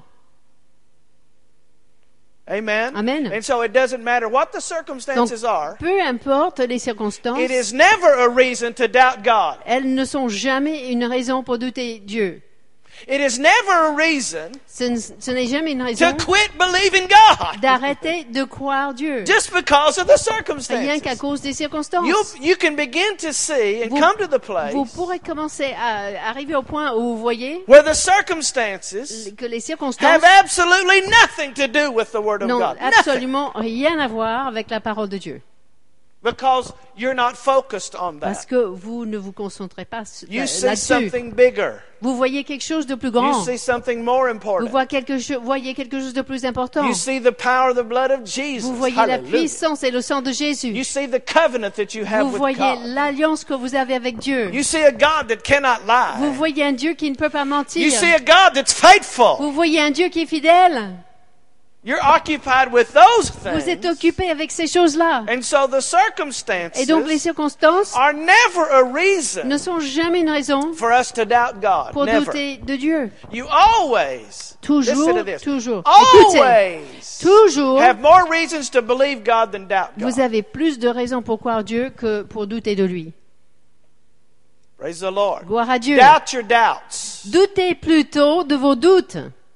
S4: Amen.
S3: Amen.
S4: And so it doesn't matter what the circumstances
S3: Donc,
S4: are.
S3: peu importe les circonstances,
S4: It is never a reason to doubt God.
S3: elles ne sont jamais une raison pour douter Dieu.
S4: It is never a reason
S3: Ce, n- ce n'est jamais une
S4: to
S3: raison
S4: quit believing God
S3: d'arrêter de croire Dieu.
S4: just because of the
S3: Rien qu'à
S4: circumstances.
S3: cause des circonstances.
S4: You, you can begin to see and
S3: Vous-
S4: come to the place
S3: Vous pourrez commencer à arriver au point où vous voyez
S4: where the circumstances
S3: que les
S4: have
S3: circonstances
S4: absolutely nothing to do with the Word of
S3: n'ont
S4: God. Nothing.
S3: absolument rien à voir avec la parole de Dieu.
S4: Because you're not focused on
S3: Parce
S4: that.
S3: que vous ne vous concentrez pas sur-
S4: You see
S3: là-dessus.
S4: something bigger.
S3: Vous voyez quelque chose de plus
S4: You
S3: grand.
S4: see something more
S3: Vous
S4: important.
S3: voyez quelque, cho- voyez quelque chose de plus important.
S4: You see the power of the blood of Jesus.
S3: Vous voyez la
S4: Hallelujah.
S3: puissance et le sang de
S4: You
S3: Jésus.
S4: see the covenant that you have
S3: Vous
S4: with
S3: voyez
S4: God.
S3: l'alliance que vous avez avec Dieu.
S4: You see a God that cannot
S3: Vous
S4: lie.
S3: voyez un Dieu qui ne peut pas
S4: You
S3: mentir.
S4: see a God that's faithful.
S3: Vous voyez un Dieu qui est fidèle.
S4: You're occupied with those
S3: Vous êtes
S4: things.
S3: occupé avec ces choses-là.
S4: And so the circumstances
S3: Et donc les circonstances
S4: are never a reason
S3: ne sont jamais une raison
S4: for us to doubt God.
S3: pour
S4: Never.
S3: douter de Dieu.
S4: You always,
S3: Toujours,
S4: listen to this,
S3: toujours. Écoutez,
S4: always
S3: toujours,
S4: have more reasons to believe God than doubt
S3: vous
S4: God.
S3: avez plus de raisons pour croire Dieu que pour douter de lui.
S4: Praise the Lord.
S3: Gloire à Dieu.
S4: Doubt your doubts.
S3: Doutez plutôt de vos doutes.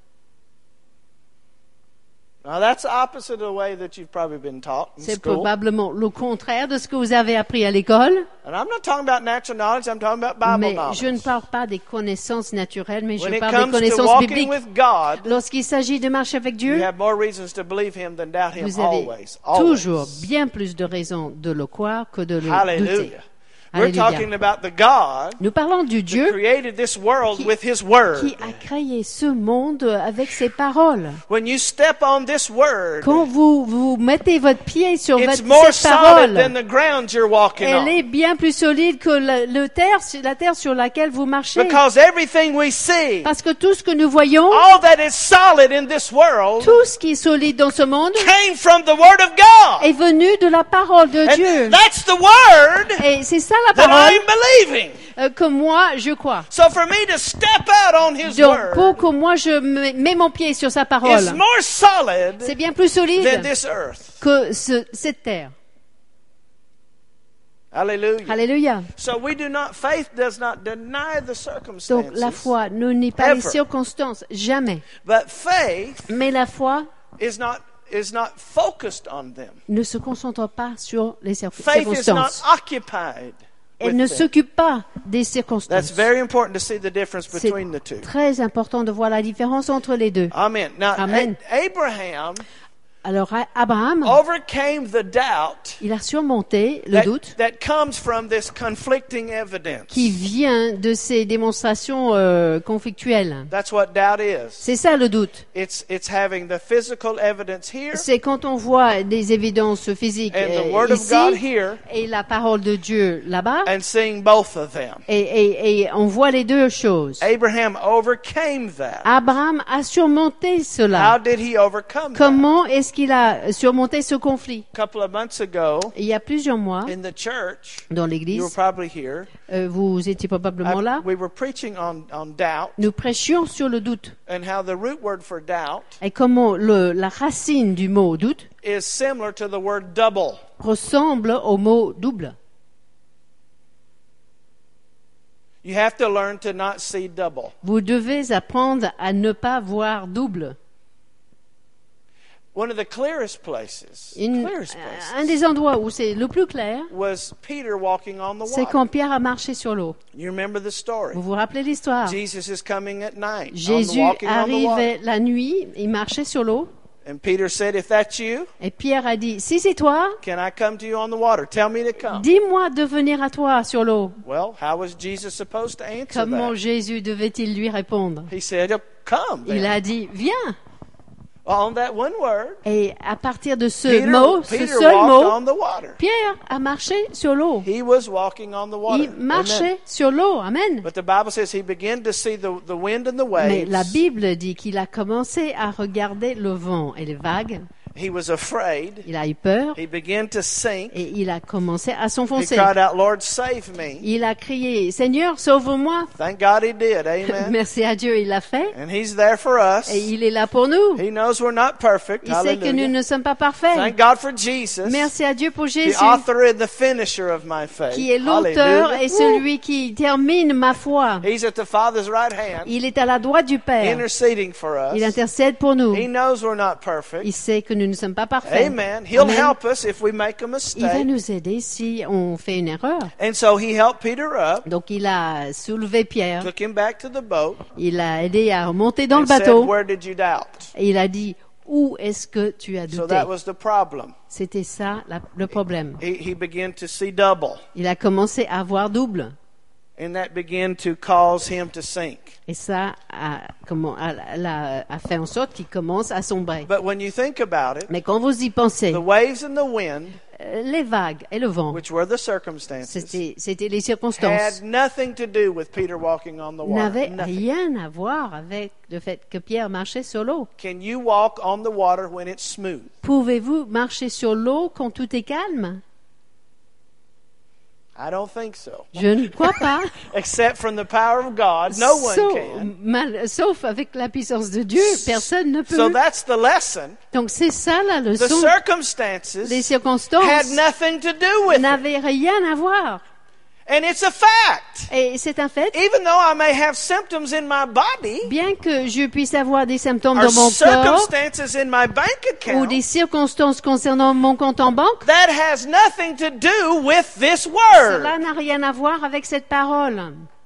S4: Now that's the opposite of the way that you've probably been taught in
S3: C'est
S4: school.
S3: probablement le contraire de ce que vous avez appris à l'école.
S4: And I'm not talking about natural knowledge, I'm talking about Bible
S3: Mais
S4: knowledge.
S3: je ne parle pas des connaissances naturelles, mais
S4: When
S3: je
S4: it
S3: parle des
S4: comes to
S3: connaissances
S4: walking
S3: bibliques.
S4: with God,
S3: Lorsqu'il s'agit de marcher avec
S4: you
S3: Dieu,
S4: have more reasons to believe Him than doubt Him.
S3: vous avez
S4: Always, always.
S3: toujours bien plus de raisons de le croire que de le douter.
S4: Hallelujah. We're
S3: Alléluia.
S4: talking about the God
S3: Nous parlons du
S4: that
S3: Dieu
S4: created this world
S3: qui-
S4: with His Word.
S3: qui a créé ce monde avec ses paroles.
S4: When you step on this Word,
S3: Quand vous, vous mettez votre pied sur
S4: it's
S3: votre,
S4: more
S3: cette
S4: solid than
S3: parole,
S4: the ground you're walking
S3: elle
S4: on.
S3: est bien plus solide que le, le terre, la terre sur laquelle vous marchez.
S4: Because everything we see,
S3: Parce que tout ce que nous voyons,
S4: all that is solid in this world,
S3: tout ce qui est solide dans ce monde,
S4: came from the Word of God.
S3: est venu de la parole de Dieu.
S4: And that's the Word
S3: Et c'est ça la
S4: that
S3: parole
S4: I'm believing.
S3: euh, que moi je crois.
S4: So for me to step out on His
S3: Donc pour
S4: Word
S3: que moi je me- mets mon pied sur sa
S4: is
S3: parole,
S4: more solid
S3: c'est bien plus
S4: than
S3: solide
S4: this earth.
S3: que ce- cette terre.
S4: Hallelujah.
S3: Alléluia.
S4: So we do not, faith does not deny the
S3: Donc
S4: circumstances.
S3: la foi ne nie pas les
S4: Ever.
S3: circonstances, jamais.
S4: But faith
S3: Mais la foi
S4: is not is not focused on them.
S3: ne se concentre pas sur les cir-
S4: Faith is not
S3: circonstances.
S4: occupied
S3: Elle
S4: with
S3: ne
S4: them.
S3: s'occupe pas des
S4: That's
S3: circonstances.
S4: very important to see the difference
S3: C'est
S4: between the two.
S3: très important de voir la différence entre les deux.
S4: Amen. Now,
S3: Amen.
S4: A- Abraham
S3: Alors A- Abraham,
S4: overcame the doubt
S3: il a surmonté le
S4: that,
S3: doute
S4: that comes from this conflicting evidence.
S3: qui vient de ces démonstrations euh, conflictuelles.
S4: That's what doubt is.
S3: C'est ça le doute.
S4: It's it's having the physical evidence here
S3: C'est quand on voit des évidences physiques
S4: and the
S3: euh,
S4: word of God
S3: ici
S4: here
S3: et la parole de Dieu là-bas,
S4: and seeing both of them.
S3: et, et, et on voit les deux choses.
S4: Abraham overcame that.
S3: Abraham a surmonté
S4: How
S3: cela.
S4: did he overcome that?
S3: Comment est-ce qu'il a surmonté ce conflit?
S4: A couple of months ago
S3: Il y a plusieurs mois,
S4: in the church,
S3: dans
S4: you were
S3: l'église,
S4: probably here.
S3: euh, vous étiez probablement
S4: I-
S3: là,
S4: we were preaching on, on doubt
S3: nous prêchions sur le doute
S4: and how the root word for doubt
S3: et comment le, la racine du mot doute
S4: is similar to the word double.
S3: ressemble au mot double.
S4: You have to learn to not see double.
S3: Vous devez apprendre à ne pas voir double.
S4: One of the clearest places,
S3: Une-
S4: clearest
S3: un
S4: places
S3: des endroits où c'est le plus clair,
S4: was Peter walking on the
S3: c'est
S4: water.
S3: quand Pierre a marché sur l'eau.
S4: You remember the story.
S3: Vous vous rappelez l'histoire?
S4: Jesus is coming at night, on the
S3: Jésus
S4: walking on the water.
S3: arrivait la nuit, il marchait sur l'eau,
S4: And Peter said, if that's you,
S3: et Pierre a dit, si c'est toi,
S4: can I come to you on the water? Tell me to come.
S3: dis-moi de venir à toi sur l'eau.
S4: Well, how was Jesus supposed to answer
S3: Comment
S4: that?
S3: Jésus devait-il lui répondre?
S4: He said, come.
S3: Il
S4: then.
S3: a dit, viens.
S4: On that one word,
S3: Et à partir de ce
S4: Peter,
S3: mot, ce
S4: Peter
S3: seul
S4: walked
S3: mot,
S4: on the water.
S3: Pierre a marché sur l'eau.
S4: He was walking on the water.
S3: Il marchait
S4: Amen.
S3: sur l'eau. Amen.
S4: But the Bible says he began to see the, the wind and the
S3: Mais
S4: waves.
S3: la Bible dit qu'il a commencé à regarder le vent et les vagues.
S4: He was afraid.
S3: Il a eu peur
S4: He began to sink.
S3: et il a commencé à
S4: He
S3: s'enfoncer.
S4: cried out, Lord, save me.
S3: Il a crié, Seigneur, sauve-moi.
S4: Thank God he did. Amen.
S3: Merci à Dieu, il l'a fait.
S4: And he's there for us.
S3: Et il est là pour nous.
S4: He knows we're not perfect.
S3: Il sait que nous
S4: Hallelujah.
S3: ne sommes pas parfaits.
S4: Thank God for Jesus,
S3: Merci à Dieu pour
S4: the
S3: Jésus,
S4: author and the finisher of my faith.
S3: qui est l'auteur
S4: Hallelujah.
S3: et celui qui termine ma foi.
S4: He's at the Father's right hand,
S3: Il est à la droite du Père.
S4: interceding for us.
S3: Il intercède pour nous.
S4: He knows we're not perfect.
S3: Il sait que nous ne sommes pas parfaits.
S4: Amen. He'll
S3: Amen.
S4: help us if we make a
S3: Il va
S4: mistake.
S3: nous aider si on fait une erreur.
S4: And so he helped Peter up,
S3: Donc il a soulevé Pierre.
S4: took him back to the boat,
S3: Il a aidé à remonter dans le
S4: and said,
S3: bateau.
S4: where did you doubt?
S3: Et il a dit, où est-ce que tu as
S4: So
S3: douté?
S4: that was the problem.
S3: C'était ça la- le problème.
S4: He, he began to see double,
S3: Il a commencé à voir double.
S4: and that began to cause him to sink.
S3: Et ça a, comment, a, a- a fait en sorte qu'il commence à sombrer.
S4: But when you think about it,
S3: Mais quand vous y pensez,
S4: the waves and the wind,
S3: euh, les vagues et le vent,
S4: which were the circumstances,
S3: c'était c'était les circonstances,
S4: had nothing to do with Peter walking on the water.
S3: n'avaient
S4: Nothing.
S3: rien à voir avec le fait que Pierre marchait sur l'eau.
S4: Can you walk on the water when it's smooth?
S3: Pouvez-vous marcher sur l'eau quand tout est calme?
S4: I don't think so.
S3: Je ne crois pas.
S4: Except from the power of God, no one
S3: sauf,
S4: can.
S3: mal- sauf avec la puissance de Dieu, personne ne peut.
S4: So that's the lesson.
S3: Donc c'est ça la
S4: The
S3: leçon.
S4: circumstances
S3: Les
S4: had
S3: circonstances
S4: nothing to do with it.
S3: n'avaient rien à voir.
S4: And it's a fact.
S3: Et c'est un fait.
S4: Even though I may have symptoms in my body
S3: Bien que je puisse avoir des symptômes
S4: or
S3: dans mon corps
S4: circumstances in my bank
S3: ou
S4: account,
S3: des circonstances concernant mon compte en banque,
S4: that has nothing to do with this
S3: cela
S4: word.
S3: n'a rien à voir avec cette parole.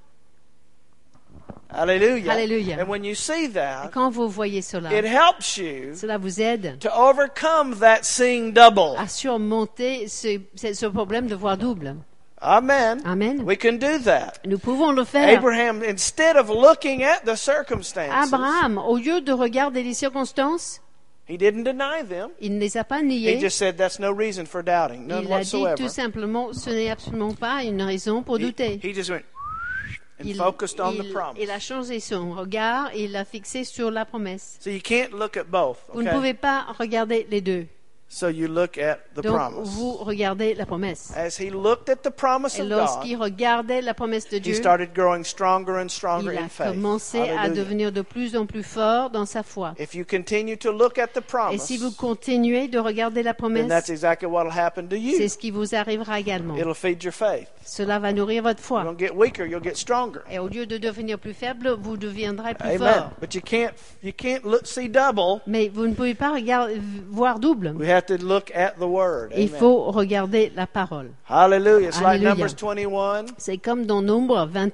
S4: Hallelujah.
S3: Hallelujah.
S4: And when you see that,
S3: Quand vous voyez cela,
S4: it helps you
S3: cela vous aide
S4: to overcome that seeing double.
S3: à surmonter ce, ce ce problème de voir double.
S4: Amen.
S3: Amen.
S4: We can do that.
S3: Nous pouvons le faire.
S4: Abraham, instead of looking at the circumstances,
S3: Abraham, au lieu de regarder les circonstances,
S4: he didn't deny them.
S3: il ne les a pas
S4: He
S3: niées.
S4: just said, that's no reason for doubting. None
S3: Il a dit
S4: whatsoever.
S3: tout simplement, ce n'est absolument pas une raison pour
S4: He,
S3: douter.
S4: he just went and
S3: Il,
S4: focused on the
S3: il-
S4: promise.
S3: il a changé son regard et il l'a fixé sur la promesse.
S4: So you can't look at both.
S3: Vous ne
S4: Okay?
S3: pouvez pas regarder les deux.
S4: So you look at the
S3: Donc,
S4: promise.
S3: vous regardez la promesse.
S4: As he looked at the promise
S3: Et
S4: of God,
S3: lorsqu'il regardait la promesse de
S4: he
S3: Dieu,
S4: started growing stronger and stronger
S3: il
S4: in
S3: a
S4: faith.
S3: commencé à
S4: Hallelujah.
S3: devenir de plus en plus fort dans sa foi.
S4: If you continue to look at the
S3: Et
S4: promise,
S3: si vous continuez de regarder la
S4: then that's
S3: promesse,
S4: exactly what will happen to
S3: c'est
S4: you.
S3: ce qui vous arrivera également.
S4: It'll feed your faith.
S3: Cela va nourrir votre
S4: You
S3: foi.
S4: don't get weaker, you'll get stronger.
S3: Et au lieu de devenir plus faible, vous deviendrez plus
S4: Amen.
S3: fort.
S4: But you can't you can't look, see double.
S3: Mais vous ne pouvez pas regarder, voir double.
S4: We have to look at the word.
S3: Il
S4: Amen.
S3: faut regarder la parole.
S4: Hallelujah. It's like
S3: Hallelujah.
S4: Numbers twenty-one,
S3: C'est comme dans Nombre vingt et un,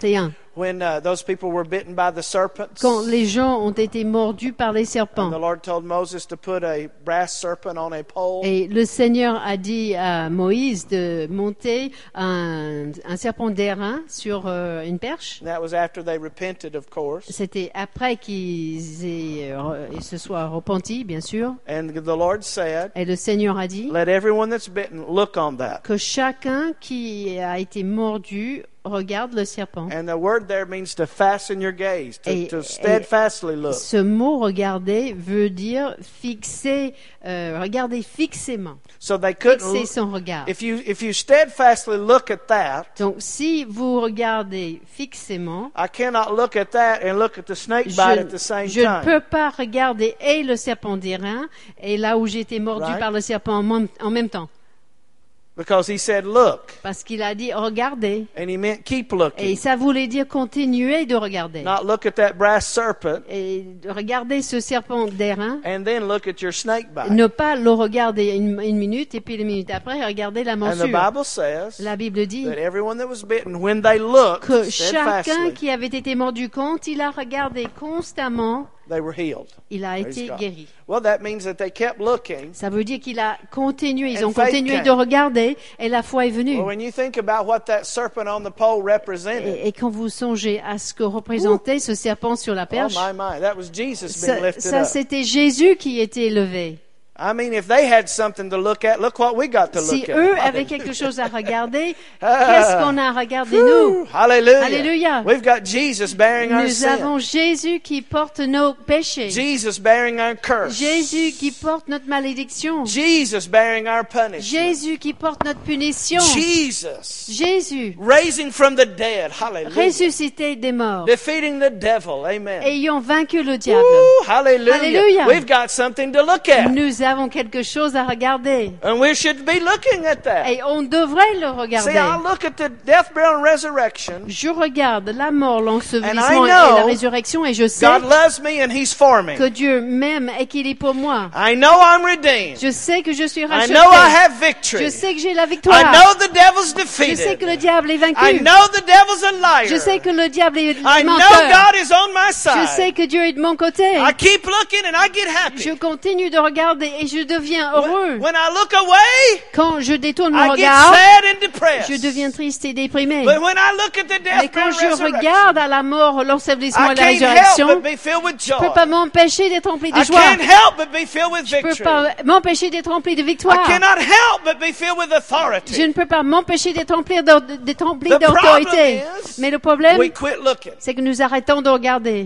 S4: when uh, those people were bitten by the serpents.
S3: quand les gens ont été mordus par les
S4: And the
S3: serpents.
S4: Lord told Moses to put a brass serpent on a pole.
S3: Et le Seigneur a dit à Moïse de monter un, un serpent d'airain sur euh, une perche.
S4: And that was after they repented, of course.
S3: C'était après qu'ils aient, euh, ils se soient repentis, bien sûr.
S4: And the Lord said,
S3: Et le Seigneur a dit
S4: let everyone that's bitten look on that.
S3: que chacun qui a été mordu regarde le serpent.
S4: And the word there means to fasten your gaze, to,
S3: Et-
S4: to steadfastly look.
S3: Ce mot regarder veut dire fixer, euh, regarder fixément,
S4: So they couldn't.
S3: fixer son regard.
S4: If you if you steadfastly look at that,
S3: Donc si vous regardez fixément,
S4: I cannot look at that and look at the snake bite at the
S3: je,
S4: same
S3: je ne
S4: time.
S3: peux pas regarder et le serpent d'airain et là où j'ai été mordu
S4: Right.
S3: par le serpent en même, en même temps.
S4: Because he said, look,
S3: Parce qu'il a dit regardez.
S4: and he meant keep
S3: Et
S4: looking.
S3: ça voulait dire continuer de regarder.
S4: Not look at that brass serpent
S3: Et de regarder ce serpent d'airain.
S4: and then look at your snake bite.
S3: Ne pas le regarder une, une minute et puis une minute après regarder la
S4: And the
S3: morsure.
S4: Bible says
S3: La Bible dit
S4: that everyone that was bitten, when they looked
S3: que chacun
S4: steadfastly,
S3: qui avait été mordu, quand il a regardé constamment,
S4: they were healed.
S3: il a
S4: Praise
S3: été
S4: God.
S3: guéri.
S4: Well, that means that they kept looking.
S3: Ça veut dire qu'il a continué, ils
S4: And
S3: ont
S4: faith
S3: continué
S4: came.
S3: de regarder et la foi est venue.
S4: Well, when you think about what that serpent on the pole represented,
S3: Et, et quand vous songez à ce que représentait ce serpent sur la
S4: oh
S3: perche,
S4: my, my, that was Jesus being
S3: ça,
S4: lifted
S3: ça,
S4: up.
S3: c'était Jésus qui était élevé.
S4: I mean, if they had something to look at, look what we got to
S3: Si
S4: look at.
S3: eux avaient quelque chose à regarder, qu'est-ce qu'on a à regarder nous?
S4: Hallelujah.
S3: Alléluia.
S4: We've got Jesus bearing our
S3: Nous
S4: sin.
S3: avons Jésus qui porte nos péchés.
S4: Jesus bearing our curse.
S3: Jésus qui porte notre malédiction.
S4: Jesus bearing our punishment.
S3: Jésus qui porte notre punition.
S4: Jesus
S3: Jésus
S4: raising from the dead. Hallelujah.
S3: ressuscité des morts,
S4: Defeating the devil. Amen.
S3: ayant vaincu le diable.
S4: Woo, hallelujah.
S3: Hallelujah.
S4: We've got something to look at.
S3: Nous avons quelque chose à regarder.
S4: And we should be looking at that.
S3: Et on devrait le
S4: See,
S3: regarder.
S4: I look at the death, burial, and resurrection.
S3: Je regarde la mort,
S4: And
S3: l'ensevelissement
S4: I
S3: et la
S4: know
S3: résurrection et je sais
S4: God loves me and He's for me.
S3: que Dieu m'aime et qu'il est pour moi.
S4: I know I'm redeemed.
S3: Je sais que je suis
S4: I
S3: racheté.
S4: know I have victory.
S3: Je sais que j'ai la
S4: I
S3: victoire.
S4: know the devil's
S3: Je sais que le
S4: defeated.
S3: diable est
S4: I
S3: vaincu.
S4: know the devil's a liar.
S3: Je sais que le diable est
S4: I know
S3: menteur.
S4: God is on my
S3: Je
S4: side.
S3: sais que Dieu est de mon côté.
S4: I keep looking and I get
S3: Je
S4: happy.
S3: continue de regarder et je deviens heureux.
S4: When, when I look away,
S3: Quand je détourne mon
S4: I get
S3: regard,
S4: sad and depressed.
S3: je deviens triste et déprimé.
S4: But when I look at the
S3: Mais
S4: death,
S3: quand
S4: burial,
S3: je
S4: resurrection,
S3: regarde à la mort, l'ensevelissement
S4: I
S3: et la
S4: can't help
S3: résurrection,
S4: but be filled with
S3: je ne
S4: joy.
S3: peux pas m'empêcher d'être rempli de
S4: I
S3: joie.
S4: can't help but be filled with
S3: Je ne peux
S4: victory.
S3: pas m'empêcher d'être rempli de
S4: I
S3: victoire.
S4: cannot help but be filled with
S3: Je
S4: authority.
S3: ne peux pas m'empêcher d'être rempli d'au- d'être rempli
S4: The
S3: d'autorité.
S4: problem is,
S3: Mais le problème,
S4: We quit looking.
S3: c'est que nous arrêtons de regarder.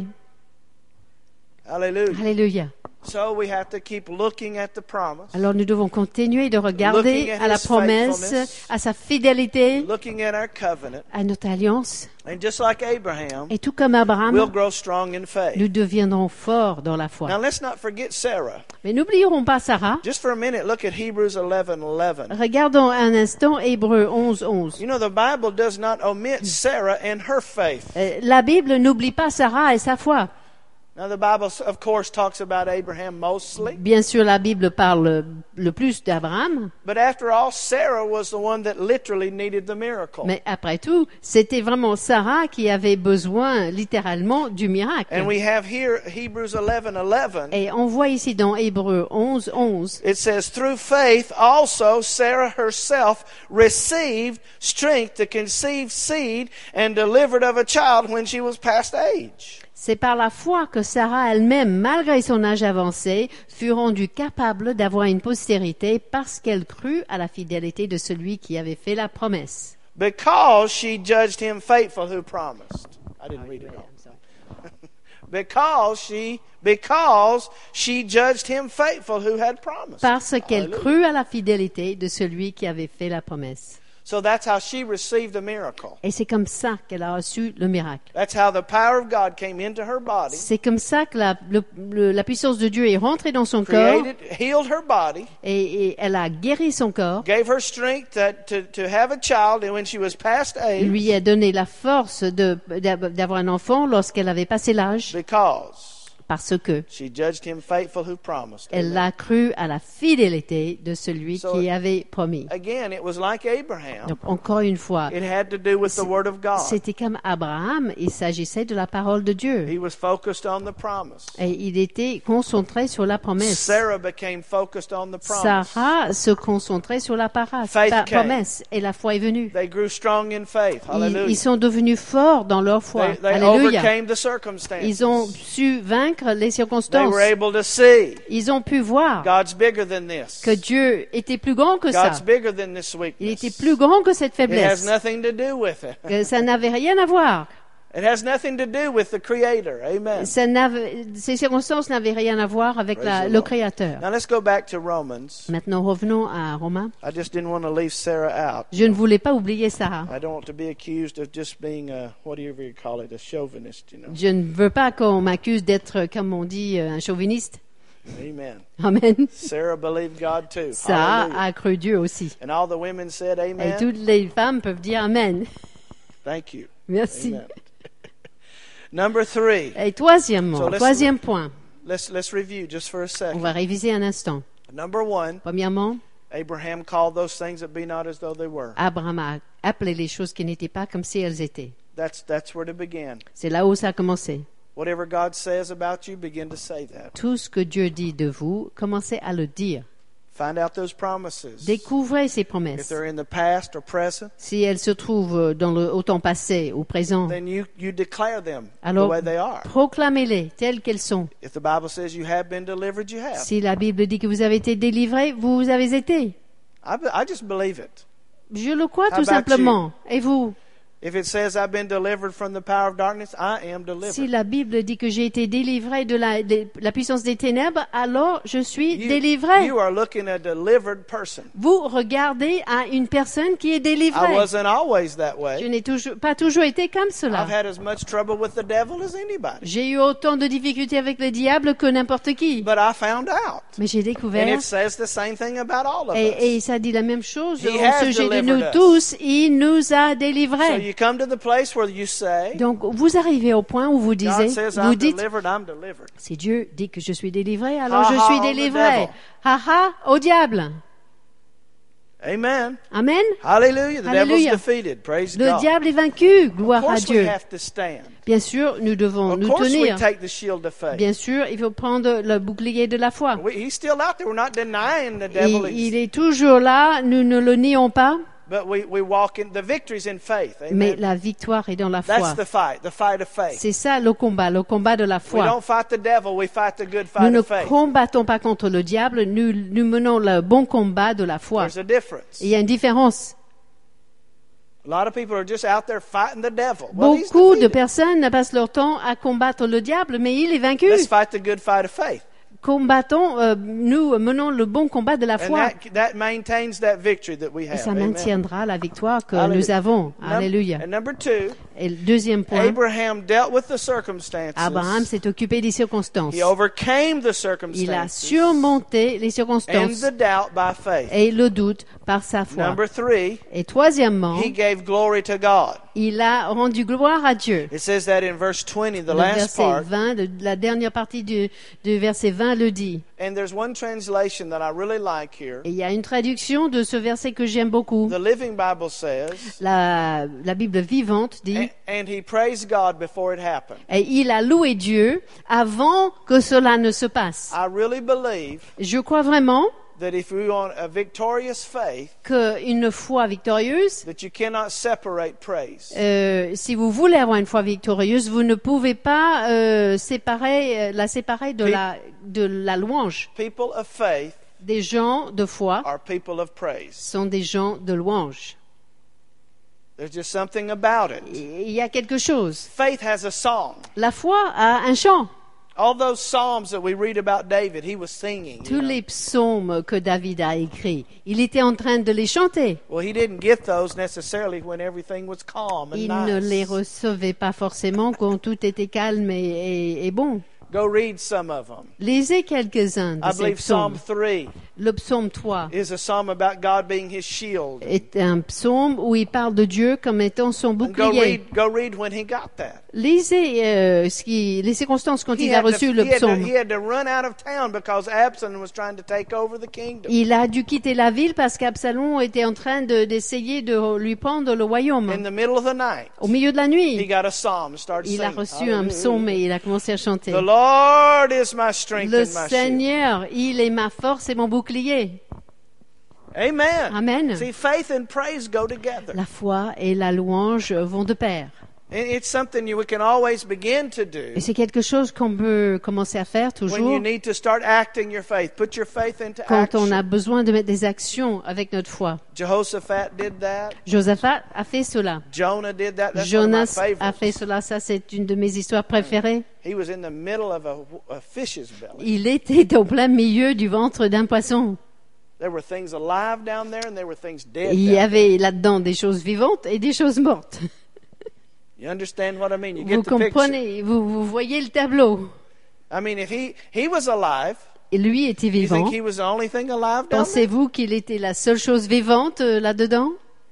S4: Hallelujah.
S3: Alléluia.
S4: So we have to keep looking at the promise,
S3: Alors nous devons continuer de regarder
S4: Looking at
S3: à la
S4: his
S3: promesse,
S4: faithfulness.
S3: à sa fidélité,
S4: looking at our covenant,
S3: à notre alliance.
S4: and just like Abraham,
S3: Et tout comme Abraham,
S4: we'll grow strong in faith.
S3: nous deviendrons forts dans la foi.
S4: Now let's not forget Sarah.
S3: Mais n'oublierons pas Sarah.
S4: Just for a minute, look at Hebrews eleven eleven.
S3: Regardons un instant Hébreux onze onze.
S4: You know, the Bible does not omit Sarah and her faith.
S3: Euh, La Bible n'oublie pas Sarah et sa foi.
S4: Now, the Bible, of course, talks about Abraham mostly.
S3: Bien sûr, la Bible parle le plus d'Abraham,
S4: But after all, Sarah was the one that literally needed the miracle.
S3: mais après tout, c'était vraiment Sarah qui avait besoin littéralement du miracle.
S4: And we have here Hebrews eleven eleven.
S3: Et on voit ici dans Hébreux onze onze,
S4: It says, through faith also Sarah herself received strength to conceive seed and delivered of a child when she was past age.
S3: c'est par la foi que Sarah elle-même, malgré son âge avancé, fut rendue capable d'avoir une postérité parce qu'elle crut à la fidélité de celui qui avait fait la promesse.
S4: Because she judged him faithful who promised. I didn't read it all. Because she, because she judged him faithful who had promised.
S3: Parce qu'elle
S4: Hallelujah.
S3: crut à la fidélité de celui qui avait fait la promesse.
S4: So that's how she received a miracle.
S3: Et c'est comme ça qu'elle a reçu le miracle.
S4: That's how the power of God came into her body,
S3: C'est comme ça que la, le- le- la puissance de Dieu est rentrée dans son corps
S4: created, healed her body,
S3: et, et elle a guéri son corps,
S4: gave her strength to, to, to have a child, and when she was past age,
S3: lui a donné la force de, d'avoir un enfant lorsqu'elle avait passé l'âge.
S4: because
S3: parce que
S4: she judged him faithful who promised.
S3: elle
S4: Amen.
S3: a cru à la fidélité de celui
S4: So,
S3: qui avait promis.
S4: Again, it was like Abraham.
S3: Donc encore une fois,
S4: It had to do with the word of God.
S3: c'était comme Abraham, il s'agissait de la parole de Dieu.
S4: He was focused on the promise.
S3: Et il était concentré sur la promesse.
S4: Sarah became focused on the promise.
S3: Sarah se concentrait sur la para-
S4: Faith
S3: pa-
S4: came.
S3: promesse et la foi est venue.
S4: They grew strong in faith.
S3: Ils,
S4: Hallelujah.
S3: ils sont devenus forts dans leur foi.
S4: They, they
S3: Alléluia.
S4: overcame the circumstances.
S3: Ils ont su vaincre les
S4: They
S3: circonstances.
S4: were able to see
S3: Ils ont pu voir
S4: God's bigger than this.
S3: que Dieu était plus grand que ça.
S4: God's bigger than this
S3: Il
S4: weakness.
S3: était plus grand que cette
S4: It has
S3: faiblesse.
S4: nothing to do with it.
S3: Que ça n'avait rien à voir.
S4: It has nothing to do with the Creator. Amen.
S3: Ça n'avait- ces circonstances n'avaient rien à voir avec
S4: Praise
S3: la-
S4: the
S3: le
S4: Lord.
S3: Créateur.
S4: Now let's go back to Romans.
S3: Maintenant, revenons à Romains.
S4: I just didn't want to leave Sarah out.
S3: Je ne voulais pas oublier Sarah.
S4: I don't want to be accused of just being a, whatever you call it, a chauvinist, you know.
S3: Je ne veux pas qu'on m'accuse d'être, comme on dit, un chauviniste.
S4: Amen.
S3: Amen.
S4: Sarah believed God too.
S3: Sarah
S4: Hallelujah.
S3: a cru Dieu aussi.
S4: And all the women said
S3: Et
S4: amen.
S3: toutes les femmes peuvent dire Amen.
S4: Thank you.
S3: Merci.
S4: Amen. Number three.
S3: Et troisièmement,
S4: So let's-
S3: troisième point,
S4: Let's let's review just for a
S3: on
S4: second.
S3: va réviser un instant.
S4: Number one,
S3: Premièrement,
S4: Abraham called those things that be not as though they were.
S3: Abraham a appelé les choses qui n'étaient pas comme si elles étaient.
S4: That's that's where it began.
S3: C'est là où ça a commencé.
S4: Whatever God says about you, begin to say that.
S3: Tout ce que Dieu dit de vous, commencez à le dire.
S4: Find out those promises.
S3: Découvrez ces
S4: If
S3: promesses.
S4: they're in the past or present,
S3: Si elles se trouvent dans le, au temps passé, au présent,
S4: then you, you declare them
S3: alors
S4: the way they are.
S3: proclamez-les telles qu'elles sont.
S4: If the Bible says you have been delivered, you have.
S3: Si la Bible dit que vous avez été délivrés, vous avez été.
S4: I, be- I just believe it.
S3: Je le crois
S4: How
S3: tout
S4: about
S3: simplement. Et vous?
S4: If it says I've been delivered from the power of darkness, I am delivered.
S3: Si la Bible dit que j'ai été délivré de la, de la puissance des ténèbres, alors je suis
S4: You,
S3: délivré.
S4: you are looking at a delivered person.
S3: Vous regardez à une personne qui est
S4: I
S3: délivrée.
S4: wasn't always that
S3: Je
S4: way.
S3: n'ai toujours, pas toujours été comme
S4: I've
S3: cela.
S4: had as much trouble with the devil as anybody.
S3: J'ai eu autant de difficultés avec le diable que n'importe qui.
S4: But I found out.
S3: Mais j'ai
S4: And
S3: découvert,
S4: it says the same thing about all of us.
S3: et, et ça dit la même chose
S4: He
S3: au
S4: has
S3: sujet de
S4: delivered
S3: nous
S4: us.
S3: tous. Il nous a
S4: So
S3: délivrés.
S4: you come to the place where you say,
S3: Donc, vous arrivez au point où vous
S4: God
S3: disiez,
S4: says
S3: vous
S4: I'm
S3: dites,
S4: delivered, I'm delivered.
S3: si Dieu dit que je suis délivré, alors
S4: Ha,
S3: je
S4: ha,
S3: suis
S4: on the
S3: délivré.
S4: devil.
S3: Ha ha, au diable.
S4: Amen.
S3: Amen.
S4: Hallelujah. The
S3: Hallelujah.
S4: devil's defeated. Praise
S3: Le
S4: God.
S3: diable est vaincu,
S4: Of
S3: gloire à
S4: course we
S3: Dieu.
S4: have to stand.
S3: Bien sûr, nous devons
S4: Of
S3: nous
S4: course we
S3: tenir.
S4: take the shield of faith.
S3: Bien sûr, il faut prendre le bouclier de la foi.
S4: We, he's still out there. We're not denying the devil.
S3: Il, il
S4: is-
S3: est toujours là, nous ne le nions pas,
S4: But we, we walk in, the victory's in faith.
S3: mais
S4: Amen.
S3: la victoire est dans la
S4: That's
S3: foi.
S4: the fight, the fight of faith.
S3: C'est ça le combat, le combat de la
S4: We
S3: foi.
S4: don't fight the devil, we fight the good
S3: Nous
S4: fight
S3: ne
S4: of faith.
S3: combattons pas contre le diable, nous, nous menons le bon combat de la foi.
S4: There's a difference.
S3: Il y a une différence.
S4: A lot of people are just out there fighting the devil. Well, he's
S3: Beaucoup de
S4: defeated.
S3: personnes passent leur temps à combattre le diable, mais il est vaincu.
S4: Let's fight the good fight of faith.
S3: Combattons, euh, nous menons le bon combat de la
S4: And
S3: foi.
S4: that, that maintains that victory that we
S3: Et
S4: have.
S3: ça
S4: Amen.
S3: maintiendra la victoire que
S4: Hallelujah.
S3: nous avons.
S4: Num-
S3: Alléluia.
S4: And number two,
S3: Et le deuxième point,
S4: Abraham dealt with the circumstances.
S3: Abraham s'est occupé des circonstances.
S4: He overcame the
S3: Il a
S4: circumstances
S3: surmonté les
S4: and
S3: circonstances
S4: the doubt by faith.
S3: et le doute par sa foi.
S4: Number three,
S3: Et troisièmement,
S4: he gave glory to God.
S3: il a rendu gloire à Dieu.
S4: It says that in verse twenty, the
S3: Le
S4: last
S3: verset
S4: part.
S3: vingt, de- la dernière partie du, du verset vingt le dit.
S4: And there's one translation that I really like here.
S3: Et il y a une traduction de ce verset que j'aime beaucoup.
S4: The Living Bible says,
S3: La, la Bible vivante dit,
S4: "And- and he praised God before it happened."
S3: et il a loué Dieu avant que cela ne se passe.
S4: I really believe
S3: Je crois vraiment
S4: that if you want a victorious faith,
S3: qu'une foi victorieuse,
S4: that you cannot separate praise.
S3: euh, si vous voulez avoir une foi victorieuse, vous ne pouvez pas euh, séparer, euh, la séparer de la, de la louange.
S4: People of faith
S3: Des gens de foi
S4: are people of praise.
S3: sont des gens de louange.
S4: There's just something about it.
S3: Il y a quelque chose.
S4: Faith has a song.
S3: La foi a un chant.
S4: All those psalms that we read about David, he was singing. you
S3: Tous
S4: know.
S3: les psaumes que David a écrits, il était en train de les chanter.
S4: Well, he didn't get those necessarily when everything was calm and
S3: Il ne les
S4: nice.
S3: recevait pas forcément quand tout était calme et, et- et bon.
S4: Go read some of them.
S3: Lisez quelques-uns de
S4: I
S3: ces
S4: believe Psalm
S3: psaumes.
S4: three
S3: Le psaume trois
S4: is a psalm about God being his shield.
S3: est un psaume où il parle de Dieu comme étant son
S4: And go
S3: bouclier.
S4: read, go read when he got that.
S3: Lisez euh, ce qui, les circonstances quand
S4: He
S3: il a
S4: had, to,
S3: reçu le
S4: he, had to,
S3: psaume.
S4: he had to run out of town because Absalom was trying to take over the kingdom.
S3: Il a dû quitter la ville parce qu'Absalom était en train de, d'essayer de lui prendre le royaume.
S4: In the middle of the night,
S3: Au milieu de la
S4: he
S3: nuit,
S4: got a psalm and started
S3: il a
S4: singing.
S3: reçu un psaume et il a commencé à chanter.
S4: The Lord is my strength
S3: Le
S4: and my shield.
S3: Seigneur, il est ma force et mon bouclier.
S4: Amen.
S3: Amen.
S4: See, faith and praise go together.
S3: La foi et la louange vont de pair.
S4: And it's something you we can always begin to do
S3: Et c'est quelque chose qu'on peut commencer à faire
S4: when you
S3: toujours
S4: need to start acting your faith. Put your faith into
S3: quand on a
S4: action.
S3: besoin de mettre des actions avec notre foi.
S4: Jehoshaphat did that.
S3: Josaphat a fait cela.
S4: Jonah did that. That's one of my
S3: Jonas a
S4: favorites.
S3: fait cela. Ça, c'est une de mes histoires préférées.
S4: He was in the middle of a, a fish's belly.
S3: Il était au plein milieu du ventre d'un poisson.
S4: There were things alive down there and there were things dead
S3: Il y
S4: down
S3: avait là-dedans des choses vivantes et des choses mortes.
S4: there. You understand what I mean? You
S3: Vous
S4: get the picture.
S3: comprenez, vous, vous voyez le tableau.
S4: I mean, if he, he was alive,
S3: Et lui était
S4: you
S3: vivant.
S4: think he was the only thing alive down there?
S3: Pensez-vous qu'il était la seule chose vivante euh, là-dedans?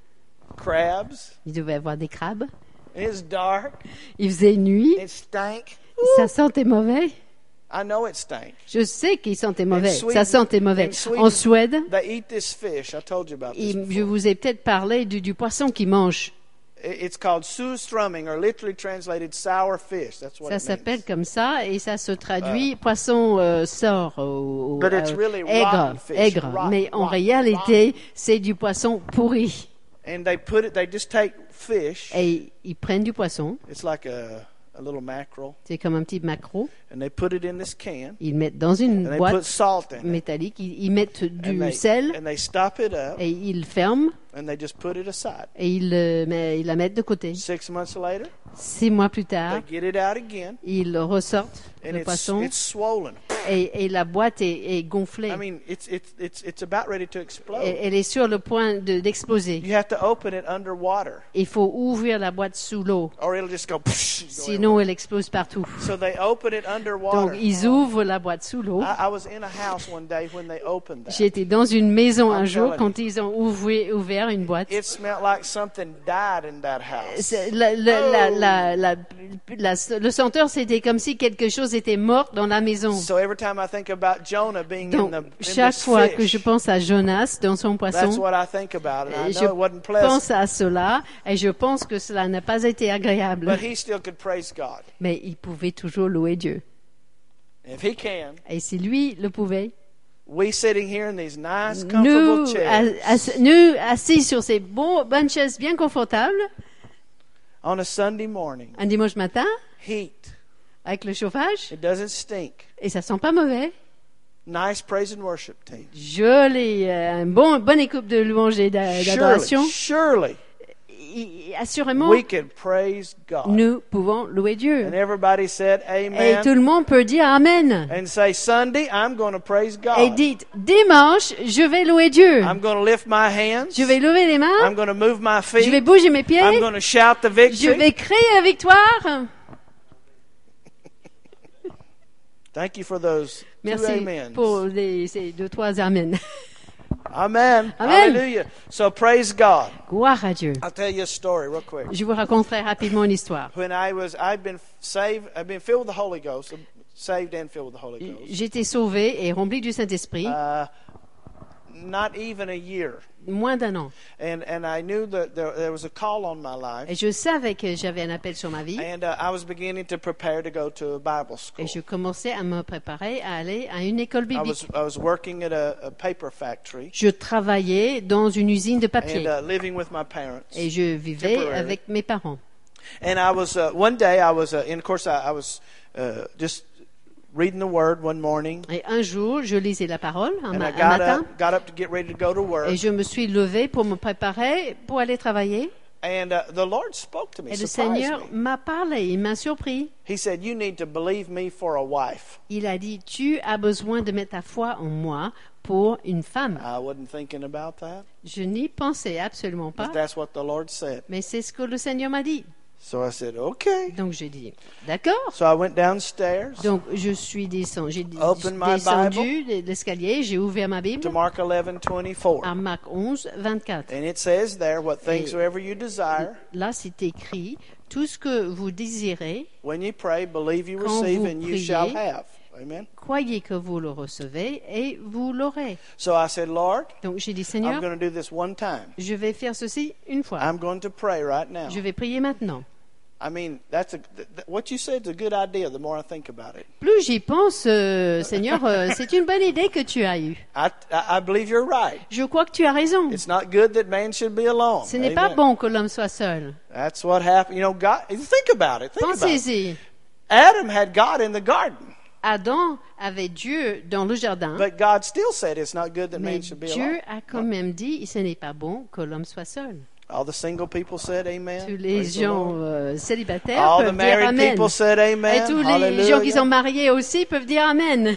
S4: Crabs.
S3: Il devait avoir des crabes.
S4: It's dark.
S3: Il faisait nuit.
S4: It stank.
S3: Ça sentait mauvais.
S4: I know it stank.
S3: Je sais qu'il sentait mauvais.
S4: In Sweden-
S3: Ça sentait mauvais.
S4: in Sweden-
S3: En Suède,
S4: They eat this fish. I told you about this
S3: il- je
S4: before.
S3: vous ai peut-être parlé du, du poisson qu'ils mangent.
S4: I- It's called surströmming, or literally translated sour fish. That's what
S3: Ça
S4: it
S3: s'appelle
S4: means.
S3: comme ça et ça se traduit poisson euh, sort au, au-
S4: But it's
S3: euh,
S4: really
S3: aigre,
S4: rotten fish.
S3: aigre.
S4: Rotten,
S3: Mais en
S4: rotten,
S3: réalité, c'est du poisson pourri.
S4: And they put it. They just take fish.
S3: Et ils prennent du poisson,
S4: It's like a, a little mackerel,
S3: c'est comme un petit maquereau.
S4: and they put it in this can,
S3: Ils mettent dans une
S4: and they put
S3: boîte
S4: salt in it,
S3: métallique, ils, ils mettent
S4: and
S3: du
S4: they,
S3: sel
S4: and they stop it up,
S3: et ils ferment
S4: and they just put it aside.
S3: et ils, le met- ils la mettent de côté.
S4: Six months later,
S3: Six mois plus tard,
S4: they get it out again,
S3: ils ressortent
S4: and
S3: le
S4: it's
S3: poisson
S4: it's swollen.
S3: et, et la boîte est, est gonflée.
S4: I mean, it's it's it's it's about ready to explode.
S3: Et- Elle est sur le point de- d'exploser.
S4: You have to open it underwater,
S3: Il faut ouvrir la boîte sous l'eau,
S4: or it'll just go. Go
S3: sinon elle explose partout.
S4: everywhere. So they open it underwater.
S3: Donc ils ouvrent la boîte sous l'eau.
S4: I, I was in a house one day when they opened that.
S3: J'étais dans une maison un
S4: I'm
S3: jour
S4: telling
S3: quand ils ont ouvert, ouvert une boîte.
S4: It smelled like something died in that house.
S3: C'est- la- la- la- la- la- la- le senteur, c'était comme si quelque chose était mort dans la maison.
S4: So every time I think about Jonah being
S3: Donc
S4: in the in
S3: chaque
S4: this
S3: fois
S4: fish,
S3: que je pense à Jonas dans son
S4: that's
S3: poisson,
S4: what I think about, and I
S3: je
S4: know it wasn't pleasant.
S3: pense à cela et je pense que cela n'a pas été agréable.
S4: But he still could praise God.
S3: Mais il pouvait toujours louer Dieu.
S4: If he can,
S3: Et si lui le pouvait,
S4: we sitting here in these nice, comfortable
S3: nous,
S4: chairs
S3: ass- nous assis sur ces beaux, bonnes chaises bien confortables,
S4: on a Sunday morning,
S3: un dimanche matin,
S4: heat,
S3: avec le chauffage,
S4: it doesn't stink.
S3: et ça sent pas mauvais.
S4: Nice praise and worship team.
S3: Joli, euh, un bon, bonne équipe de louanges et d'a- d'adoration.
S4: Surely, surely,
S3: I- Assurément,
S4: we can praise God.
S3: nous pouvons louer Dieu.
S4: And everybody said,
S3: Et
S4: Amen.
S3: tout le monde peut dire Amen.
S4: And say, Sunday, I'm going to praise
S3: Et
S4: God.
S3: dites, dimanche, je vais louer Dieu.
S4: I'm going to lift my hands.
S3: Je vais lever les mains.
S4: I'm going to move my
S3: Je vais
S4: feet.
S3: bouger mes pieds.
S4: I'm going to shout the
S3: Je
S4: victory.
S3: vais crier la victoire.
S4: Thank you for those two
S3: Merci
S4: amens.
S3: pour les, ces deux, trois Amen.
S4: Amen.
S3: Amen.
S4: Hallelujah. So praise God.
S3: Gloire à Dieu.
S4: I'll tell you a story real quick.
S3: Je vous raconte très rapidement une histoire.
S4: When I was, I've been saved, I've been filled with the Holy Ghost, saved and filled with the Holy Ghost.
S3: J'étais sauvé et rempli du Saint-Esprit
S4: Uh, not even a year.
S3: moins d'un an.
S4: And and I knew that there, there was a call on my
S3: Et
S4: life.
S3: je savais que j'avais un appel sur ma vie.
S4: And uh, I was beginning to prepare to go to a Bible school.
S3: Et je commençais à me préparer à aller à une école
S4: I was
S3: biblique.
S4: I was working at a, a paper factory
S3: Je travaillais dans une usine de
S4: and
S3: papier.
S4: uh, living with my parents.
S3: Et je vivais
S4: temporarily.
S3: avec mes parents.
S4: And I was uh, one day I was uh, and of course I, I was uh, just reading the Word one morning,
S3: Et un jour, je lisais la parole, un,
S4: and
S3: ma-
S4: I
S3: un
S4: got
S3: matin,
S4: up got up to get ready to go to work,
S3: et je me suis levée pour me préparer pour aller travailler.
S4: and uh, the Lord spoke to me,
S3: Et le
S4: surprised
S3: Seigneur
S4: me.
S3: m'a parlé, il m'a surpris.
S4: He said, "You need to believe me for a wife."
S3: Il a dit, tu as besoin de mettre ta foi en moi pour une femme.
S4: I wasn't thinking about that,
S3: Je n'y pensais absolument pas,
S4: but that's what the Lord said.
S3: mais c'est ce que le Seigneur m'a dit.
S4: So I said, okay.
S3: Donc j'ai dit, d'accord.
S4: So I went downstairs
S3: Donc je suis descendu, j'ai
S4: Open my
S3: descendu l'escalier, j'ai ouvert ma Bible
S4: to Mark eleven twenty-four.
S3: à Marc onze, vingt-quatre.
S4: And it says there, what things
S3: Et-
S4: soever you desire,
S3: Là, c'est écrit, tout ce que vous désirez,
S4: when you pray, believe you
S3: Quand
S4: receive
S3: vous
S4: and you
S3: priez,
S4: shall have. Amen.
S3: croyez que vous le recevez et vous l'aurez.
S4: So I said, Lord,
S3: Donc j'ai dit,
S4: I'm
S3: Seigneur,
S4: going to do this one time.
S3: je vais faire ceci une fois.
S4: I'm going to pray right now.
S3: Je vais prier maintenant.
S4: I mean, that's a, th- th- what you said is a good idea the more I think about it.
S3: Plus j'y pense, euh, Seigneur, euh, c'est une bonne idée que tu as eue.
S4: I, I, I believe you're right.
S3: Je crois que tu as raison.
S4: It's not good that man should be alone.
S3: Ce n'est pas
S4: Amen.
S3: bon que l'homme soit seul.
S4: That's what happened. You know, God, think about it. Think about it.
S3: Pensez-y.
S4: Adam had God in the garden,
S3: Adam avait Dieu dans le jardin,
S4: but God still said it's not good that
S3: mais
S4: man should be
S3: Dieu
S4: alone.
S3: a quand même dit, ce n'est pas bon que l'homme soit seul.
S4: All the single people said amen.
S3: Tous les
S4: Praise the
S3: gens
S4: Lord.
S3: euh, célibataires
S4: All the
S3: peuvent dire
S4: married
S3: Amen.
S4: people said amen.
S3: Et tous les
S4: Hallelujah.
S3: gens qui sont mariés aussi peuvent dire Amen.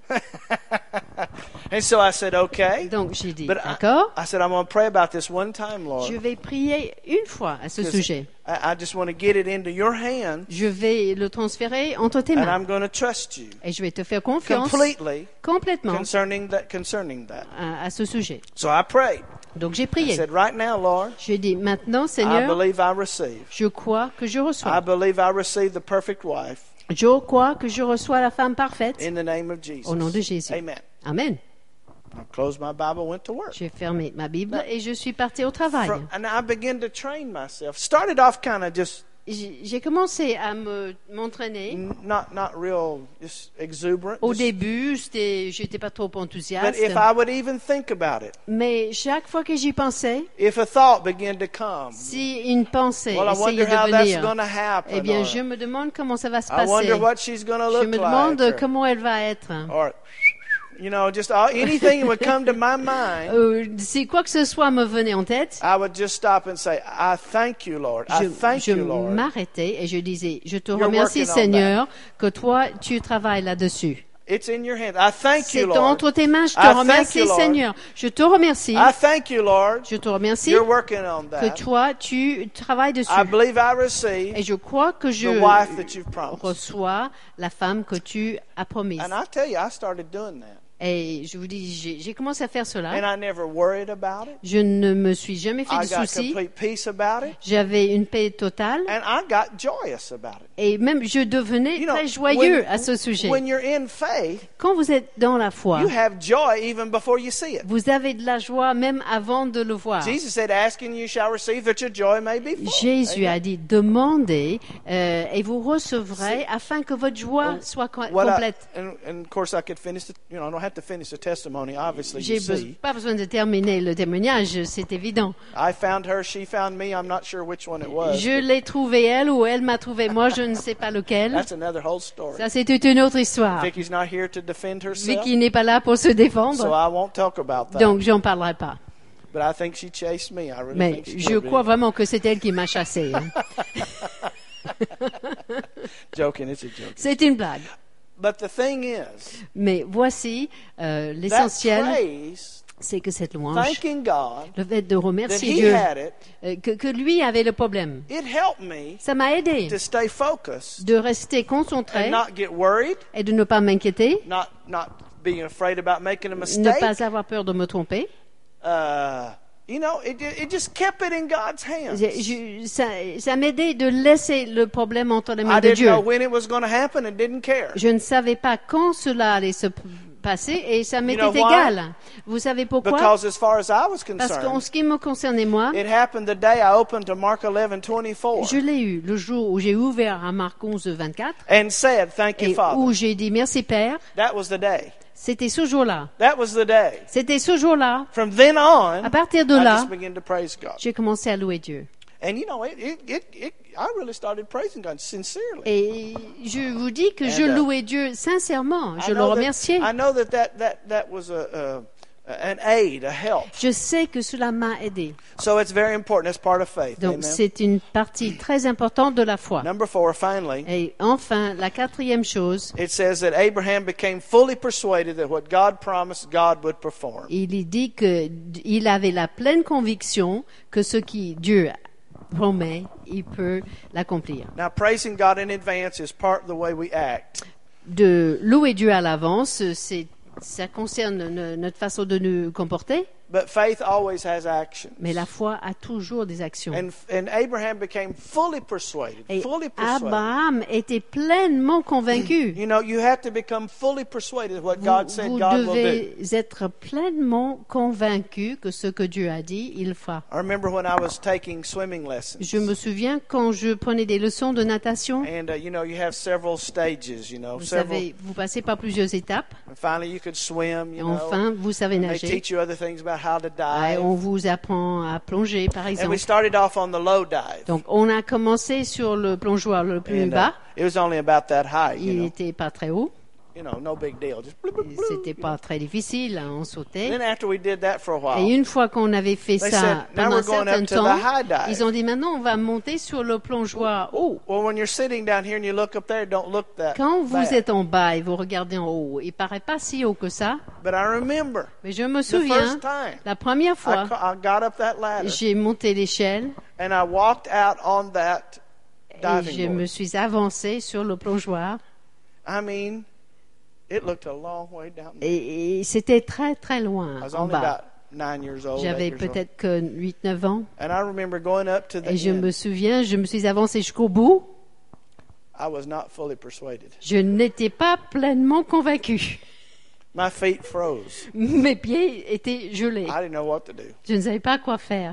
S4: And so I said, okay.
S3: Donc j'ai dit,
S4: But I,
S3: d'accord,
S4: I said, I'm going to pray about this one time, Lord.
S3: je vais prier une fois à ce
S4: 'Cause
S3: sujet.
S4: I, I just want to get it into your hands,
S3: Je vais le transférer entre tes
S4: and
S3: mains.
S4: I'm going to trust you
S3: Et je vais te faire confiance
S4: completely
S3: complètement
S4: concerning that. Concerning that.
S3: à, à ce sujet.
S4: So I prayed.
S3: Donc j'ai
S4: I
S3: prié.
S4: said, right now, Lord,
S3: J'ai dit, maintenant
S4: I
S3: Seigneur,
S4: believe I receive.
S3: je crois que je
S4: I
S3: reçois.
S4: believe I receive the perfect wife
S3: Je crois que je reçois la femme parfaite.
S4: in the name of Jesus.
S3: Au nom de Jésus.
S4: Amen.
S3: Amen.
S4: I closed my Bible, went to work.
S3: J'ai fermé ma Bible et je suis partie au travail.
S4: From- and I began to train myself. Started off kind of just
S3: J'ai j'ai commencé à me m'entraîner.
S4: n- not not real, just exuberant.
S3: Au
S4: just-
S3: début, c'était, j'étais pas trop
S4: but
S3: enthousiaste.
S4: if I would even think about it,
S3: Mais chaque fois que j'y pensais,
S4: if a thought began to come,
S3: si une pensée
S4: well, I wonder
S3: essayait
S4: how
S3: de
S4: that's
S3: venir,
S4: going to happen.
S3: eh bien,
S4: or,
S3: je me demande comment ça va se
S4: I
S3: passer.
S4: wonder what she's going to
S3: Je
S4: look
S3: me demande
S4: like. Or,
S3: comment elle va être.
S4: or, you know, just all, anything that would come to my mind,
S3: Euh, si quoi que ce soit me venait en tête,
S4: I would just stop and say, I thank you, Lord. I
S3: je,
S4: thank
S3: je
S4: you, Lord.
S3: m'arrêtais et je disais, je te
S4: You're
S3: remercie
S4: working on
S3: Seigneur que toi tu travailles là-dessus.
S4: It's in your hands. I thank you,
S3: C'est
S4: Lord.
S3: entre tes mains, je te
S4: I thank
S3: remercie
S4: you, Lord.
S3: Seigneur. Je te remercie.
S4: I thank you, Lord.
S3: Je te remercie
S4: You're working on
S3: que
S4: that.
S3: toi tu travailles dessus.
S4: I believe I receive
S3: Et je crois que je
S4: the wife that you've promised.
S3: reçois la femme que tu as promise.
S4: And I tell you, I started doing that.
S3: Et je vous dis, j'ai j'ai commencé à faire cela.
S4: And I never worried about it.
S3: Je ne me suis jamais fait
S4: I
S3: de
S4: got
S3: soucis.
S4: complete peace about it.
S3: J'avais une paix totale.
S4: And I got joyous about it.
S3: Et même je devenais
S4: You know,
S3: très joyeux
S4: when,
S3: à ce sujet.
S4: when you're in faith,
S3: Quand vous êtes dans la foi,
S4: you have joy even before you see it.
S3: vous avez de la joie même avant de le voir.
S4: Jesus said, ask and you shall receive, that your joy may be full.
S3: Jésus
S4: Amen.
S3: a dit, demandez euh, et vous recevrez afin que votre joie soit co-
S4: What I-
S3: complète.
S4: and, and of course, I could finish the, you know, I don't have to finish the testimony, obviously,
S3: J'ai
S4: you
S3: be-
S4: see.
S3: pas besoin de terminer le témoignage, c'est évident.
S4: I found her, she found me, I'm not sure which one it was.
S3: Je l'ai trouvé elle ou elle m'a trouvé moi, je ne sais pas lequel.
S4: That's another whole story.
S3: Ça, c'est toute une autre histoire.
S4: Vicky's not here to defend herself,
S3: Vicky n'est pas là pour se
S4: so
S3: défendre,
S4: I won't talk about that.
S3: donc j'en parlerai pas.
S4: But I think she chased me. I really
S3: Mais
S4: think she
S3: je
S4: did.
S3: crois vraiment que c'est elle qui m'a chassé. hein.
S4: Joking, it's a joke.
S3: C'est une blague.
S4: But the thing is,
S3: Mais voici euh,
S4: that
S3: l'essentiel,
S4: praise,
S3: c'est que cette louange,
S4: thanking God
S3: le fait de
S4: that
S3: remercier
S4: He
S3: Dieu,
S4: had it,
S3: euh, que, que lui avait le problème,
S4: it helped me
S3: ça m'a aidé
S4: to stay focused
S3: de rester concentré
S4: and not get worried,
S3: et de ne pas m'inquiéter,
S4: not not being afraid about making a
S3: ne
S4: mistake.
S3: pas avoir peur de me tromper.
S4: Uh, you know, it it just kept it in God's hands.
S3: Je- je- ça ça m'aidait de laisser le problème entre les
S4: I
S3: mains de
S4: didn't
S3: Dieu.
S4: know when it was going to happen and didn't care.
S3: Je ne savais pas quand cela allait se p- passer et ça m'était
S4: know why?
S3: égal. Vous savez pourquoi?
S4: Because as far as I was
S3: Parce qu'en
S4: concerned,
S3: ce qui me concernait moi,
S4: it happened the day I opened to Mark eleven twenty-four
S3: je l'ai eu le jour où j'ai ouvert à Marc onze, vingt-quatre
S4: and said, "Thank you,
S3: et
S4: Father."
S3: où j'ai dit merci Père.
S4: That was the day.
S3: C'était ce jour-là.
S4: That was the day.
S3: C'était ce jour-là.
S4: From then on,
S3: À partir de
S4: I
S3: là,
S4: just began to praise God.
S3: j'ai commencé à louer Dieu.
S4: And you know, it, it, it, it, I really started praising God sincerely.
S3: Et je vous dis que je
S4: And, uh,
S3: louais Dieu sincèrement.
S4: I
S3: Je le
S4: know that-
S3: remerciais.
S4: I know that that, that, that was a, a, an aid, a help.
S3: Je sais que cela m'a aidé.
S4: So it's very important. It's part of faith.
S3: Donc
S4: Amen.
S3: c'est une partie très importante de la foi.
S4: Number four, finally,
S3: Et enfin, la quatrième chose,
S4: it says that Abraham became fully persuaded that what God promised, God would perform.
S3: il y dit que d- il avait la pleine conviction que ce qui Dieu promet, il peut l'accomplir.
S4: Now, praising God in advance is part of the way we act.
S3: De louer Dieu à l'avance, c'est, ça concerne no- notre façon de nous comporter,
S4: But faith always has action.
S3: mais la foi a toujours des actions.
S4: And, and Abraham became fully persuaded.
S3: Et
S4: Fully persuaded.
S3: Abraham était pleinement convaincu.
S4: You know, you have to become fully persuaded what
S3: Vous,
S4: God said
S3: vous
S4: God will do.
S3: devez être pleinement convaincu que ce que Dieu a dit, il fera.
S4: I remember when I was taking swimming lessons.
S3: Je me souviens quand je prenais des leçons de natation,
S4: And, uh, you know, you have several stages, you know,
S3: vous
S4: several.
S3: savez, vous passez par plusieurs étapes,
S4: And finally, you could swim,
S3: et
S4: you know.
S3: enfin, vous savez
S4: And they
S3: nager.
S4: teach you other things about how to
S3: Et
S4: dive.
S3: on vous apprend à plonger, par
S4: And we
S3: exemple.
S4: started off on the low dive.
S3: Donc, on a commencé sur le plongeoir le plus
S4: And, uh,
S3: bas.
S4: it was only about that high, you
S3: Il
S4: know.
S3: n'était pas très haut.
S4: You know, no big deal. Just bloop, bloop,
S3: Et
S4: bloop,
S3: C'était
S4: you know.
S3: pas très difficile, hein, on
S4: And
S3: sautait.
S4: then after we did that for a
S3: Et
S4: while,
S3: une fois qu'on avait fait
S4: They
S3: ça
S4: said, "Now
S3: pendant un
S4: we're going
S3: certain
S4: up to
S3: temps,
S4: the high dive."
S3: ils ont dit maintenant on va monter sur le plongeoir haut.
S4: well, when you're sitting down here and you look up there, don't look that
S3: Quand vous
S4: bad.
S3: êtes en bas et vous regardez en haut, il paraît pas si haut que ça,
S4: But I remember
S3: mais je me
S4: the
S3: souviens,
S4: first time
S3: la première
S4: I,
S3: fois,
S4: ca- I got up that ladder
S3: j'ai monté l'échelle
S4: and I walked out on that
S3: et
S4: diving
S3: je me
S4: board.
S3: suis avancée sur le plongeoir.
S4: I mean, it looked a long way down there.
S3: Et, et c'était très très loin
S4: I was
S3: en
S4: only
S3: bas.
S4: about nine years old.
S3: J'avais
S4: eight years old.
S3: peut-être que huit neuf ans.
S4: And I remember going up to the
S3: Et je
S4: end.
S3: me souviens, je me suis avancée jusqu'au bout.
S4: I was not fully persuaded.
S3: Je n'étais pas pleinement convaincue.
S4: My feet froze.
S3: Mes pieds étaient gelés.
S4: I didn't know what to do.
S3: Je ne savais pas quoi faire.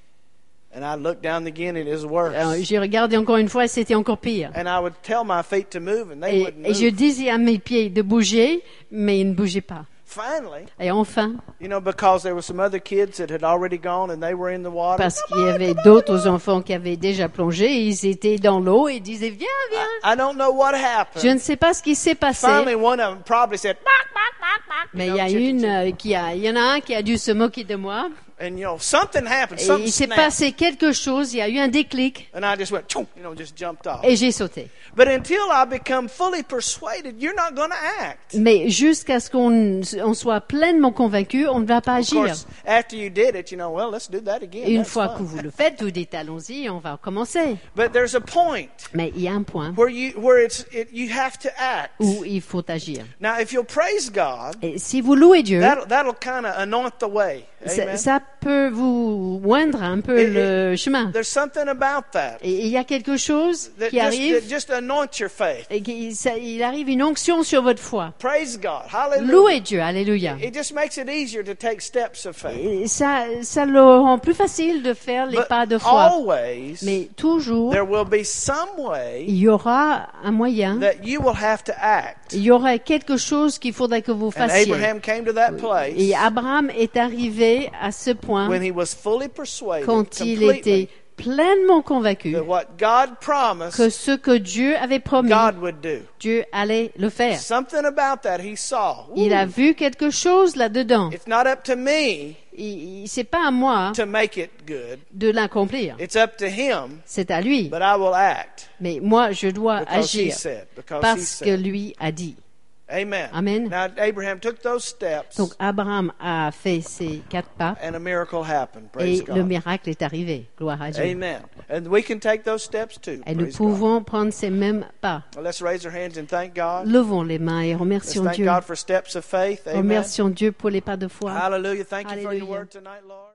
S4: And I looked down again and it was worse.
S3: Alors, j'ai regardé encore une fois et c'était encore pire.
S4: And I would tell my feet to move and they
S3: Et,
S4: wouldn't
S3: et je
S4: move.
S3: disais à mes pieds de bouger, mais ils ne bougeaient pas.
S4: Finally,
S3: Et enfin,
S4: you know, because there were some other kids that had already gone and they were in the water.
S3: parce qu'il y avait d'autres enfants qui avaient déjà plongé, ils étaient dans l'eau et ils disaient viens, viens.
S4: I don't know what
S3: Je
S4: happened.
S3: ne sais pas ce qui s'est passé,
S4: Finally, one of them probably said, "Bark, bark, bark, bark."
S3: mais
S4: You
S3: il y
S4: know,
S3: a
S4: chicken,
S3: une
S4: chicken.
S3: euh, qui a, il y en a un qui a dû se moquer de moi.
S4: And, you know, something happened.
S3: Et
S4: Something
S3: il s'est
S4: snapped.
S3: passé quelque chose, il y a eu un déclic
S4: And I just went, "Choo," you know, just jumped off.
S3: et j'ai sauté.
S4: But until I become fully persuaded, you're not going to act.
S3: Mais jusqu'à ce qu'on on soit pleinement convaincu, on ne va pas
S4: Of
S3: agir.
S4: course, after you did it, you know, well, let's do that again.
S3: Et une
S4: That's
S3: fois
S4: fun.
S3: que vous le faites, vous dites allons-y, on va recommencer.
S4: But there's a point
S3: Mais il y a un point
S4: where you where it's it, you have to act.
S3: où il faut agir.
S4: Now, if you'll praise God,
S3: Et si vous louez Dieu,
S4: that'll, that'll kind of anoint the way.
S3: ça,
S4: Amen.
S3: ça peut vous moindre un peu
S4: Et-
S3: le chemin.
S4: There's something about that
S3: Et il y a quelque chose
S4: that
S3: qui
S4: just,
S3: arrive,
S4: that just anoints your faith.
S3: et qui, ça- il arrive une onction sur votre foi.
S4: Praise God. Hallelujah.
S3: Louez Dieu, alléluia.
S4: It just makes it easier to take steps of faith.
S3: Et ça, ça le rend plus facile de faire les
S4: But
S3: pas de foi.
S4: always,
S3: Mais toujours,
S4: there will be some way
S3: il y aura un moyen,
S4: that you will have to act.
S3: il y aura quelque chose qu'il faudrait que vous
S4: And
S3: fassiez.
S4: Abraham came to that place
S3: Et Abraham est arrivé à ce point
S4: when he was fully persuaded
S3: quand il
S4: completely
S3: était pleinement convaincu
S4: that what God promised,
S3: que ce que Dieu avait promis,
S4: God would do.
S3: Dieu allait le faire.
S4: Something about that he saw.
S3: Il a
S4: Ooh,
S3: vu quelque chose là-dedans.
S4: it's not up to me
S3: Il- il- C'est pas à moi
S4: to make it good.
S3: de l'accomplir.
S4: It's up to him,
S3: C'est à lui.
S4: but I will act
S3: Mais moi, je dois
S4: because he
S3: agir
S4: said. Because he
S3: parce que
S4: said.
S3: lui a dit.
S4: Amen.
S3: Amen.
S4: Now Abraham took those steps,
S3: Donc Abraham a fait ces quatre pas
S4: and a miracle happened.
S3: et
S4: Praise
S3: le
S4: God.
S3: miracle est arrivé. Gloire à Dieu.
S4: Amen. And we can take those steps too.
S3: Et nous
S4: Praise God.
S3: pouvons prendre ces mêmes pas.
S4: Well, let's raise our hands and thank God.
S3: Levons les mains et
S4: Let's
S3: remercions
S4: thank
S3: Dieu.
S4: God for steps of faith. Amen.
S3: Remercions Dieu pour les pas de foi.
S4: Hallelujah. Thank you for your
S3: Hallelujah.
S4: word tonight, Lord.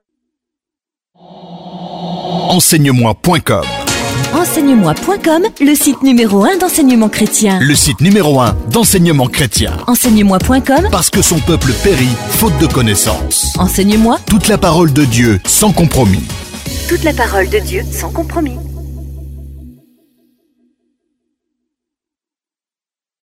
S1: enseignemoi point com,
S2: Enseignemoi point com, le site numéro un d'enseignement chrétien.
S1: le site numéro un d'enseignement chrétien.
S2: Enseignemoi point com,
S1: Parce que son peuple périt faute de connaissance.
S2: enseigne-moi
S1: Toute la parole de Dieu sans compromis.
S2: toute la parole de Dieu sans compromis.